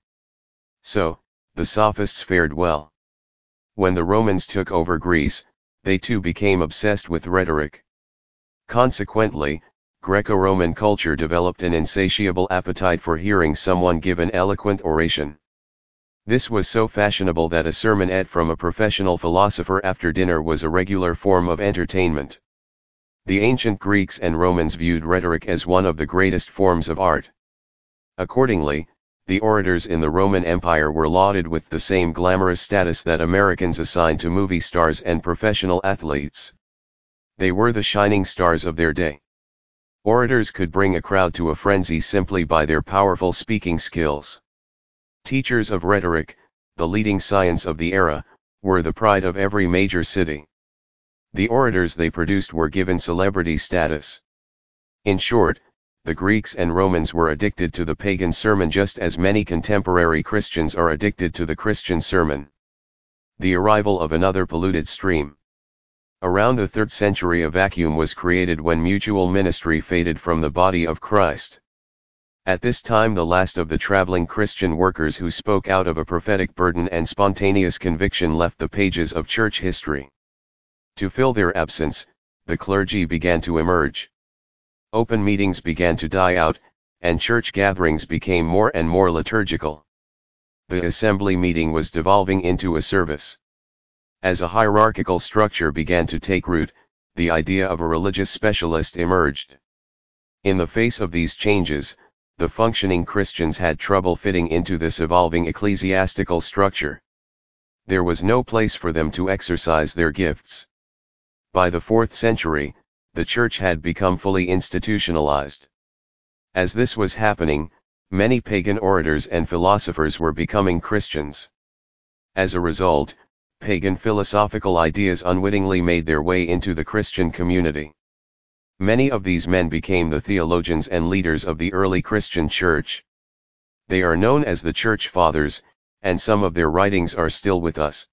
So, the sophists fared well. When the Romans took over Greece, they too became obsessed with rhetoric. Consequently, Greco-Roman culture developed an insatiable appetite for hearing someone give an eloquent oration. This was so fashionable that a sermonette from a professional philosopher after dinner was a regular form of entertainment. The ancient Greeks and Romans viewed rhetoric as one of the greatest forms of art. Accordingly, the orators in the Roman Empire were lauded with the same glamorous status that Americans assign to movie stars and professional athletes. They were the shining stars of their day. Orators could bring a crowd to a frenzy simply by their powerful speaking skills. Teachers of rhetoric, the leading science of the era, were the pride of every major city. The orators they produced were given celebrity status. In short, the Greeks and Romans were addicted to the pagan sermon just as many contemporary Christians are addicted to the Christian sermon. The arrival of another polluted stream. Around the 3rd century a vacuum was created when mutual ministry faded from the body of Christ. At this time the last of the traveling Christian workers who spoke out of a prophetic burden and spontaneous conviction left the pages of church history. To fill their absence, the clergy began to emerge. Open meetings began to die out, and church gatherings became more and more liturgical. The assembly meeting was devolving into a service. As a hierarchical structure began to take root, the idea of a religious specialist emerged. In the face of these changes, the functioning Christians had trouble fitting into this evolving ecclesiastical structure. There was no place for them to exercise their gifts. By the 4th century, the church had become fully institutionalized. As this was happening, many pagan orators and philosophers were becoming Christians. As a result, pagan philosophical ideas unwittingly made their way into the Christian community. Many of these men became the theologians and leaders of the early Christian church. They are known as the Church Fathers, and some of their writings are still with us.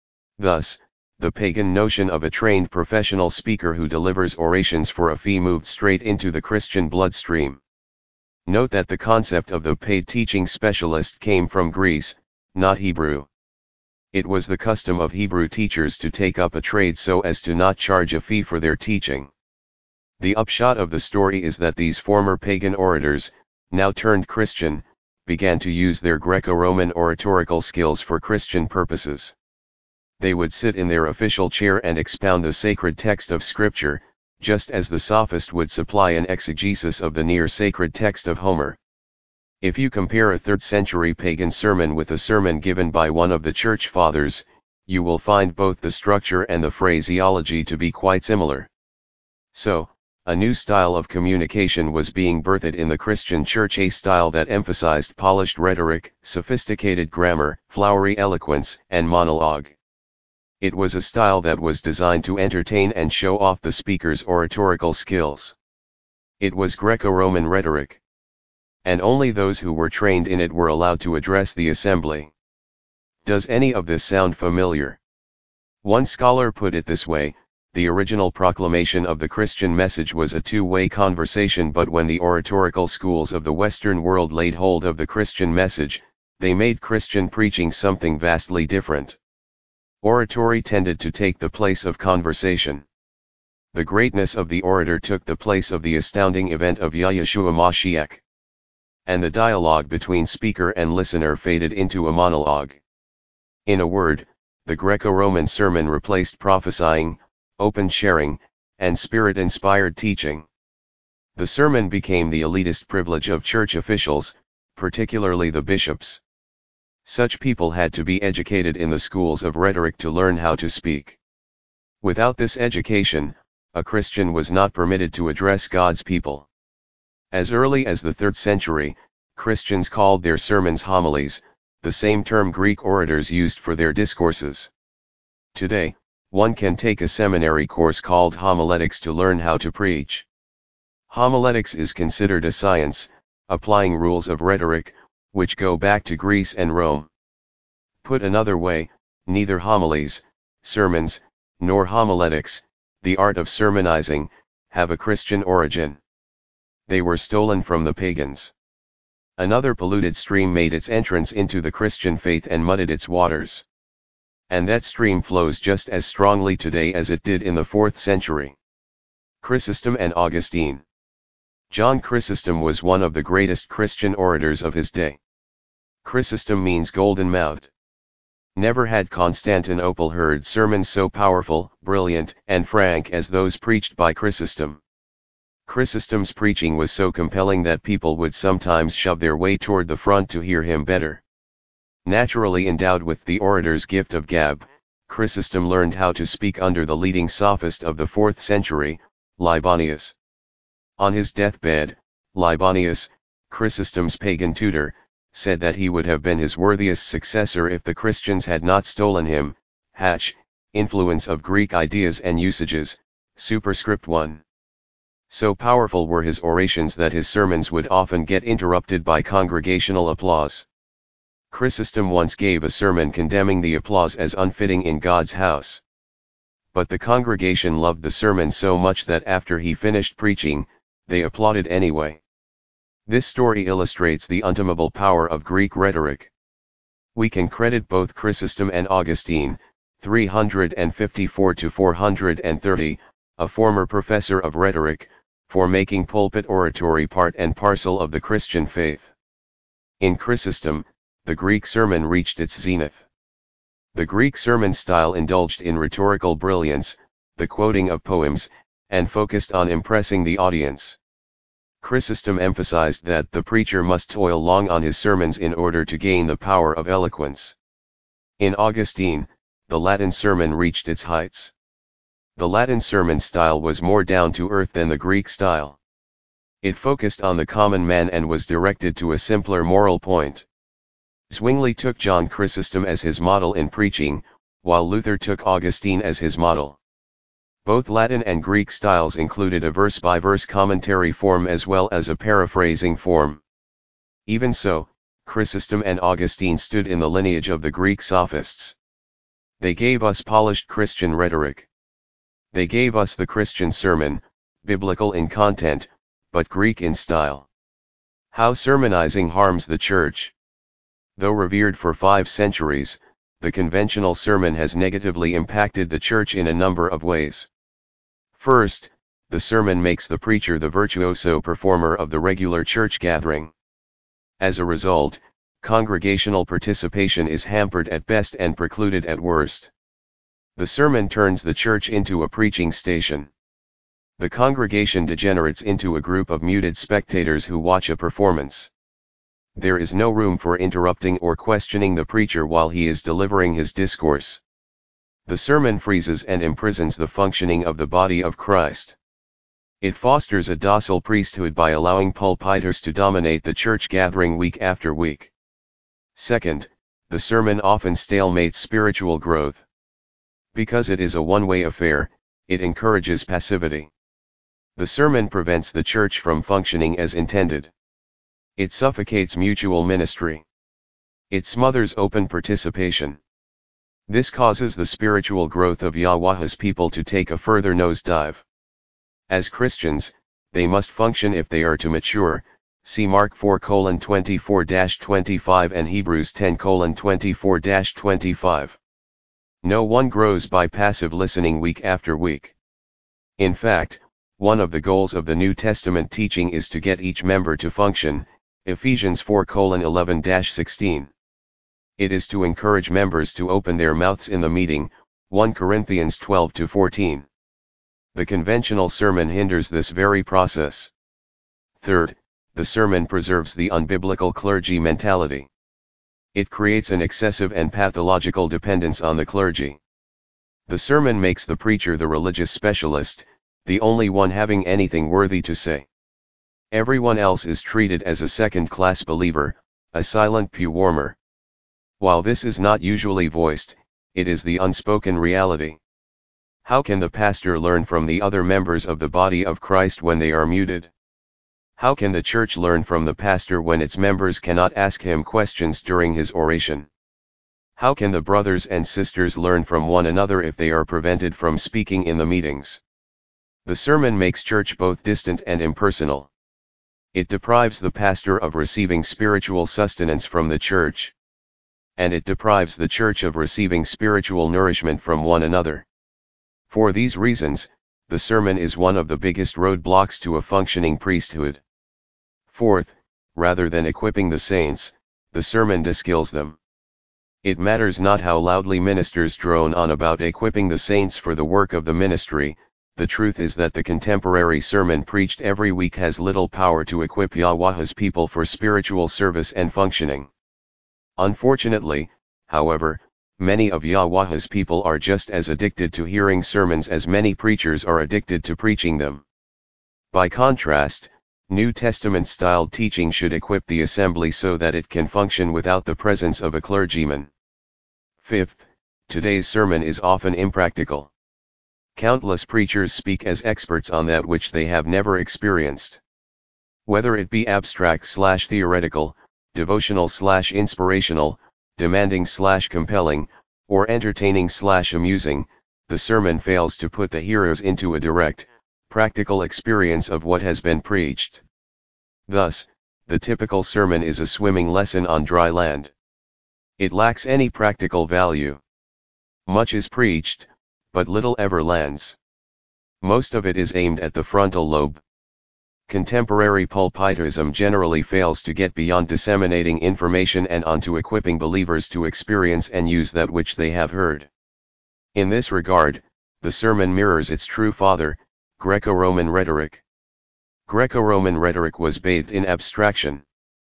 Thus, the pagan notion of a trained professional speaker who delivers orations for a fee moved straight into the Christian bloodstream. Note that the concept of the paid teaching specialist came from Greece, not Hebrew. It was the custom of Hebrew teachers to take up a trade so as to not charge a fee for their teaching. The upshot of the story is that these former pagan orators, now turned Christian, began to use their Greco-Roman oratorical skills for Christian purposes. They would sit in their official chair and expound the sacred text of Scripture, just as the sophist would supply an exegesis of the near-sacred text of Homer. If you compare a 3rd century pagan sermon with a sermon given by one of the Church Fathers, you will find both the structure and the phraseology to be quite similar. So, a new style of communication was being birthed in the Christian church, a style that emphasized polished rhetoric, sophisticated grammar, flowery eloquence, and monologue. It was a style that was designed to entertain and show off the speaker's oratorical skills. It was Greco-Roman rhetoric. And only those who were trained in it were allowed to address the assembly. Does any of this sound familiar? One scholar put it this way: the original proclamation of the Christian message was a two-way conversation, but when the oratorical schools of the Western world laid hold of the Christian message, they made Christian preaching something vastly different. Oratory tended to take the place of conversation. The greatness of the orator took the place of the astounding event of Yeshua Mashiach. And the dialogue between speaker and listener faded into a monologue. In a word, the Greco-Roman sermon replaced prophesying, open sharing, and spirit-inspired teaching. The sermon became the elitist privilege of church officials, particularly the bishops. Such people had to be educated in the schools of rhetoric to learn how to speak. Without this education, a Christian was not permitted to address God's people. As early as the 3rd century, Christians called their sermons homilies, the same term Greek orators used for their discourses. Today, one can take a seminary course called homiletics to learn how to preach. Homiletics is considered a science, applying rules of rhetoric, which go back to Greece and Rome. Put another way, neither homilies, sermons, nor homiletics, the art of sermonizing, have a Christian origin. They were stolen from the pagans. Another polluted stream made its entrance into the Christian faith and muddied its waters. And that stream flows just as strongly today as it did in the 4th century. Chrysostom and Augustine. John Chrysostom was one of the greatest Christian orators of his day. Chrysostom means golden-mouthed. Never had Constantinople heard sermons so powerful, brilliant, and frank as those preached by Chrysostom. Chrysostom's preaching was so compelling that people would sometimes shove their way toward the front to hear him better. Naturally endowed with the orator's gift of gab, Chrysostom learned how to speak under the leading sophist of the 4th century, Libanius. On his deathbed, Libanius, Chrysostom's pagan tutor, said that he would have been his worthiest successor if the Christians had not stolen him. Influence of Greek ideas and usages, superscript 1. So powerful were his orations that his sermons would often get interrupted by congregational applause. Chrysostom once gave a sermon condemning the applause as unfitting in God's house. But the congregation loved the sermon so much that after he finished preaching, they applauded anyway. This story illustrates the untamable power of Greek rhetoric. We can credit both Chrysostom and Augustine, 354 to 430, a former professor of rhetoric, for making pulpit oratory part and parcel of the Christian faith. In Chrysostom, the Greek sermon reached its zenith. The Greek sermon style indulged in rhetorical brilliance, the quoting of poems, and focused on impressing the audience. Chrysostom emphasized that the preacher must toil long on his sermons in order to gain the power of eloquence. In Augustine, the Latin sermon reached its heights. The Latin sermon style was more down to earth than the Greek style. It focused on the common man and was directed to a simpler moral point. Zwingli took John Chrysostom as his model in preaching, while Luther took Augustine as his model. Both Latin and Greek styles included a verse-by-verse commentary form as well as a paraphrasing form. Even so, Chrysostom and Augustine stood in the lineage of the Greek sophists. They gave us polished Christian rhetoric. They gave us the Christian sermon, biblical in content, but Greek in style. How sermonizing harms the church. Though revered for 5 centuries, the conventional sermon has negatively impacted the church in a number of ways. First, the sermon makes the preacher the virtuoso performer of the regular church gathering. As a result, congregational participation is hampered at best and precluded at worst. The sermon turns the church into a preaching station. The congregation degenerates into a group of muted spectators who watch a performance. There is no room for interrupting or questioning the preacher while he is delivering his discourse. The sermon freezes and imprisons the functioning of the body of Christ. It fosters a docile priesthood by allowing pulpiters to dominate the church gathering week after week. Second, the sermon often stalemates spiritual growth. Because it is a one-way affair, it encourages passivity. The sermon prevents the church from functioning as intended. It suffocates mutual ministry. It smothers open participation. This causes the spiritual growth of Yahweh's people to take a further nosedive. As Christians, they must function if they are to mature. See Mark 4:24-25 and Hebrews 10:24-25. No one grows by passive listening week after week. In fact, one of the goals of the New Testament teaching is to get each member to function. Ephesians 4:11-16. It is to encourage members to open their mouths in the meeting. 1 Corinthians 12-14. The conventional sermon hinders this very process. Third, the sermon preserves the unbiblical clergy mentality. It creates an excessive and pathological dependence on the clergy. The sermon makes the preacher the religious specialist, the only one having anything worthy to say. Everyone else is treated as a second-class believer, a silent pew warmer. While this is not usually voiced, it is the unspoken reality. How can the pastor learn from the other members of the body of Christ when they are muted? How can the church learn from the pastor when its members cannot ask him questions during his oration? How can the brothers and sisters learn from one another if they are prevented from speaking in the meetings? The sermon makes church both distant and impersonal. It deprives the pastor of receiving spiritual sustenance from the church. And it deprives the church of receiving spiritual nourishment from one another. For these reasons, the sermon is one of the biggest roadblocks to a functioning priesthood. Fourth, rather than equipping the saints, the sermon deskills them. It matters not how loudly ministers drone on about equipping the saints for the work of the ministry. The truth is that the contemporary sermon preached every week has little power to equip Yahweh's people for spiritual service and functioning. Unfortunately, however, many of Yahweh's people are just as addicted to hearing sermons as many preachers are addicted to preaching them. By contrast, New Testament-styled teaching should equip the assembly so that it can function without the presence of a clergyman. Fifth, today's sermon is often impractical. Countless preachers speak as experts on that which they have never experienced. Whether it be abstract/theoretical, devotional/inspirational, demanding/compelling, or entertaining/amusing, the sermon fails to put the hearers into a direct, practical experience of what has been preached. Thus, the typical sermon is a swimming lesson on dry land. It lacks any practical value. Much is preached, but little ever lands. Most of it is aimed at the frontal lobe. Contemporary pulpiterism generally fails to get beyond disseminating information and onto equipping believers to experience and use that which they have heard. In this regard, the sermon mirrors its true father, Greco-Roman rhetoric. Greco-Roman rhetoric was bathed in abstraction.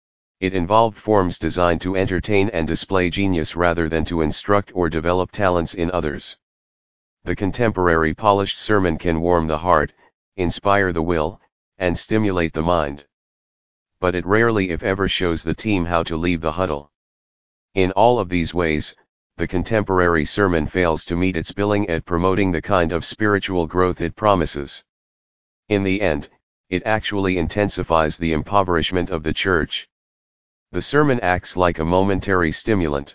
It involved forms designed to entertain and display genius rather than to instruct or develop talents in others. The contemporary polished sermon can warm the heart, inspire the will, and stimulate the mind. But it rarely if ever shows the team how to leave the huddle. In all of these ways, the contemporary sermon fails to meet its billing at promoting the kind of spiritual growth it promises. In the end, it actually intensifies the impoverishment of the church. The sermon acts like a momentary stimulant.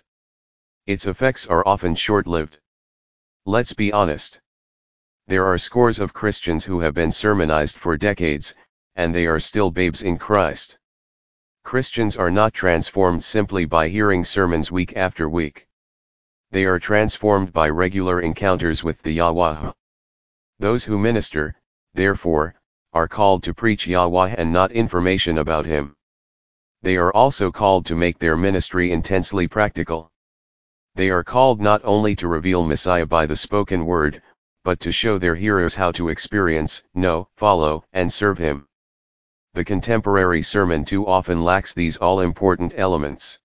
Its effects are often short-lived. Let's be honest. There are scores of Christians who have been sermonized for decades, and they are still babes in Christ. Christians are not transformed simply by hearing sermons week after week. They are transformed by regular encounters with the Yahweh. Those who minister, therefore, are called to preach Yahweh and not information about him. They are also called to make their ministry intensely practical. They are called not only to reveal Messiah by the spoken word, but to show their hearers how to experience, know, follow, and serve him. The contemporary sermon too often lacks these all-important elements.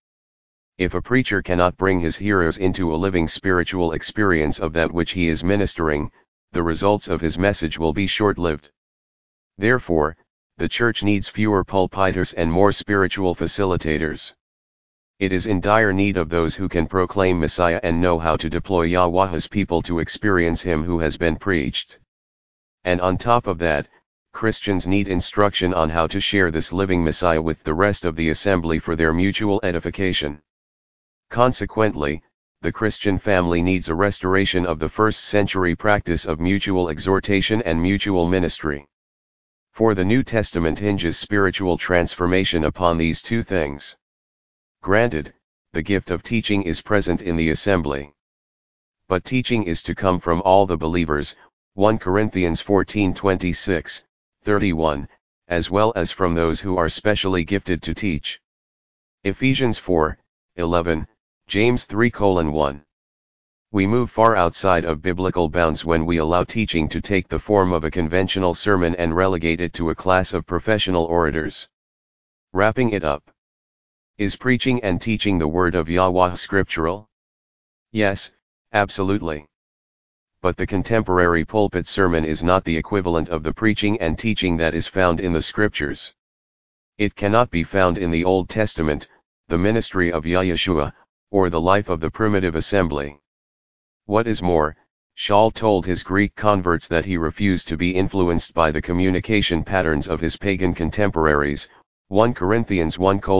If a preacher cannot bring his hearers into a living spiritual experience of that which he is ministering, the results of his message will be short-lived. Therefore, the church needs fewer pulpiters and more spiritual facilitators. It is in dire need of those who can proclaim Messiah and know how to deploy Yahweh's people to experience Him who has been preached. And on top of that, Christians need instruction on how to share this living Messiah with the rest of the assembly for their mutual edification. Consequently, the Christian family needs a restoration of the first-century practice of mutual exhortation and mutual ministry. For the New Testament hinges spiritual transformation upon these two things. Granted, the gift of teaching is present in the assembly. But teaching is to come from all the believers, 1 Corinthians 14:26, 31, as well as from those who are specially gifted to teach. Ephesians 4:11, James 3:1. We move far outside of biblical bounds when we allow teaching to take the form of a conventional sermon and relegate it to a class of professional orators. Wrapping it up. Is preaching and teaching the word of Yahweh scriptural? Yes, absolutely. But the contemporary pulpit sermon is not the equivalent of the preaching and teaching that is found in the scriptures. It cannot be found in the Old Testament, the ministry of Yahshua, or the life of the primitive assembly. What is more, Shaul told his Greek converts that he refused to be influenced by the communication patterns of his pagan contemporaries, 1 Corinthians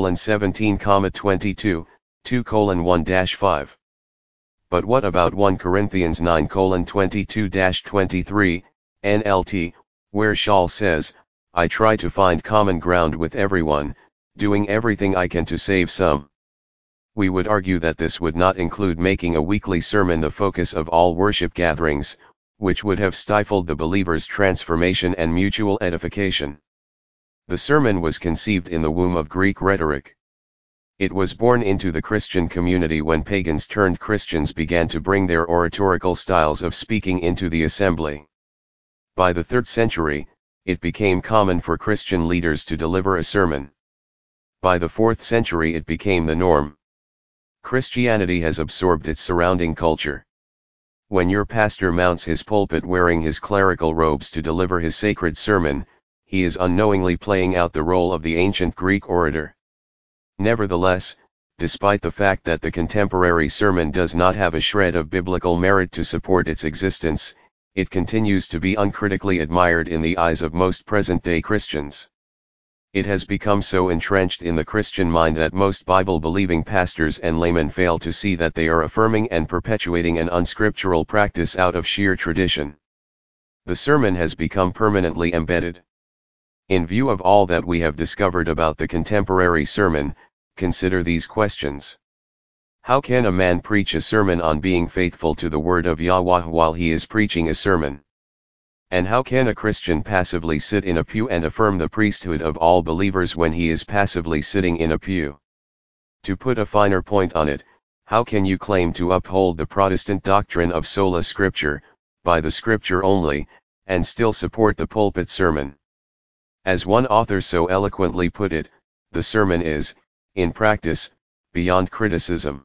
1:17-22, 2:1-5. But what about 1 Corinthians 9:22-23, NLT, where Shaul says, I try to find common ground with everyone, doing everything I can to save some. We would argue that this would not include making a weekly sermon the focus of all worship gatherings, which would have stifled the believer's transformation and mutual edification. The sermon was conceived in the womb of Greek rhetoric. It was born into the Christian community when pagans turned Christians began to bring their oratorical styles of speaking into the assembly. By the 3rd century, it became common for Christian leaders to deliver a sermon. By the 4th century it became the norm. Christianity has absorbed its surrounding culture. When your pastor mounts his pulpit wearing his clerical robes to deliver his sacred sermon, he is unknowingly playing out the role of the ancient Greek orator. Nevertheless, despite the fact that the contemporary sermon does not have a shred of biblical merit to support its existence, it continues to be uncritically admired in the eyes of most present-day Christians. It has become so entrenched in the Christian mind that most Bible-believing pastors and laymen fail to see that they are affirming and perpetuating an unscriptural practice out of sheer tradition. The sermon has become permanently embedded. In view of all that we have discovered about the contemporary sermon, consider these questions. How can a man preach a sermon on being faithful to the word of Yahweh while he is preaching a sermon? And how can a Christian passively sit in a pew and affirm the priesthood of all believers when he is passively sitting in a pew? To put a finer point on it, how can you claim to uphold the Protestant doctrine of sola scriptura, by the scripture only, and still support the pulpit sermon? As one author so eloquently put it, the sermon is, in practice, beyond criticism.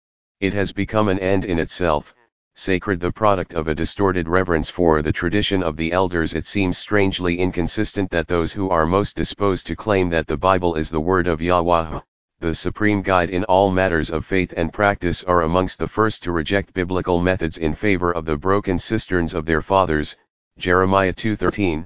It has become an end in itself, sacred, the product of a distorted reverence for the tradition of the elders. It seems strangely inconsistent that those who are most disposed to claim that the Bible is the word of Yahweh, the supreme guide in all matters of faith and practice, are amongst the first to reject biblical methods in favor of the broken cisterns of their fathers, Jeremiah 2:13.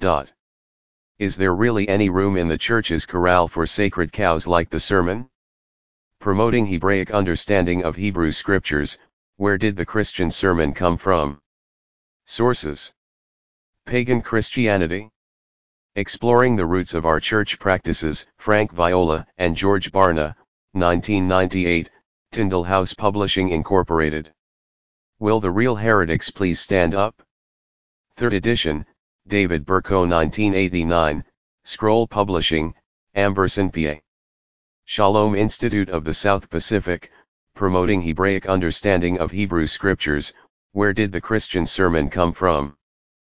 Is there really any room in the church's corral for sacred cows like the sermon? Promoting Hebraic understanding of Hebrew scriptures, where did the Christian sermon come from? Sources: Pagan Christianity. Exploring the Roots of Our Church Practices, Frank Viola and George Barna, 1998, Tyndall House Publishing Incorporated. Will the Real Heretics Please Stand Up? 3rd edition, David Burko, 1989, Scroll Publishing, Amberson, PA. Shalom Institute of the South Pacific, Promoting Hebraic Understanding of Hebrew Scriptures, Where Did the Christian Sermon Come From?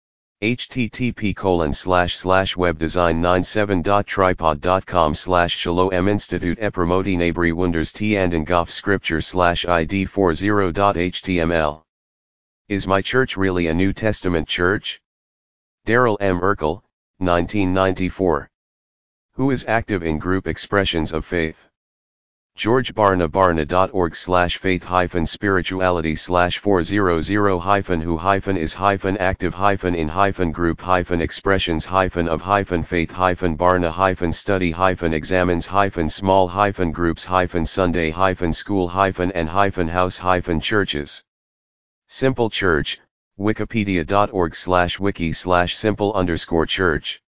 http://webdesign97.tripod.com/Shalom Institute e Promoting Abri Wunders T and Ngoff Scripture /ID40.html. Is my church really a New Testament church? Daryl M. Urkel, 1994. Who is active in group expressions of faith? George Barna. Barna-barna.org/faith-spirituality/400-hyphen-study-hybrid-school-and-house-churches. Simple Church, wikipedia.org/wiki/simple_church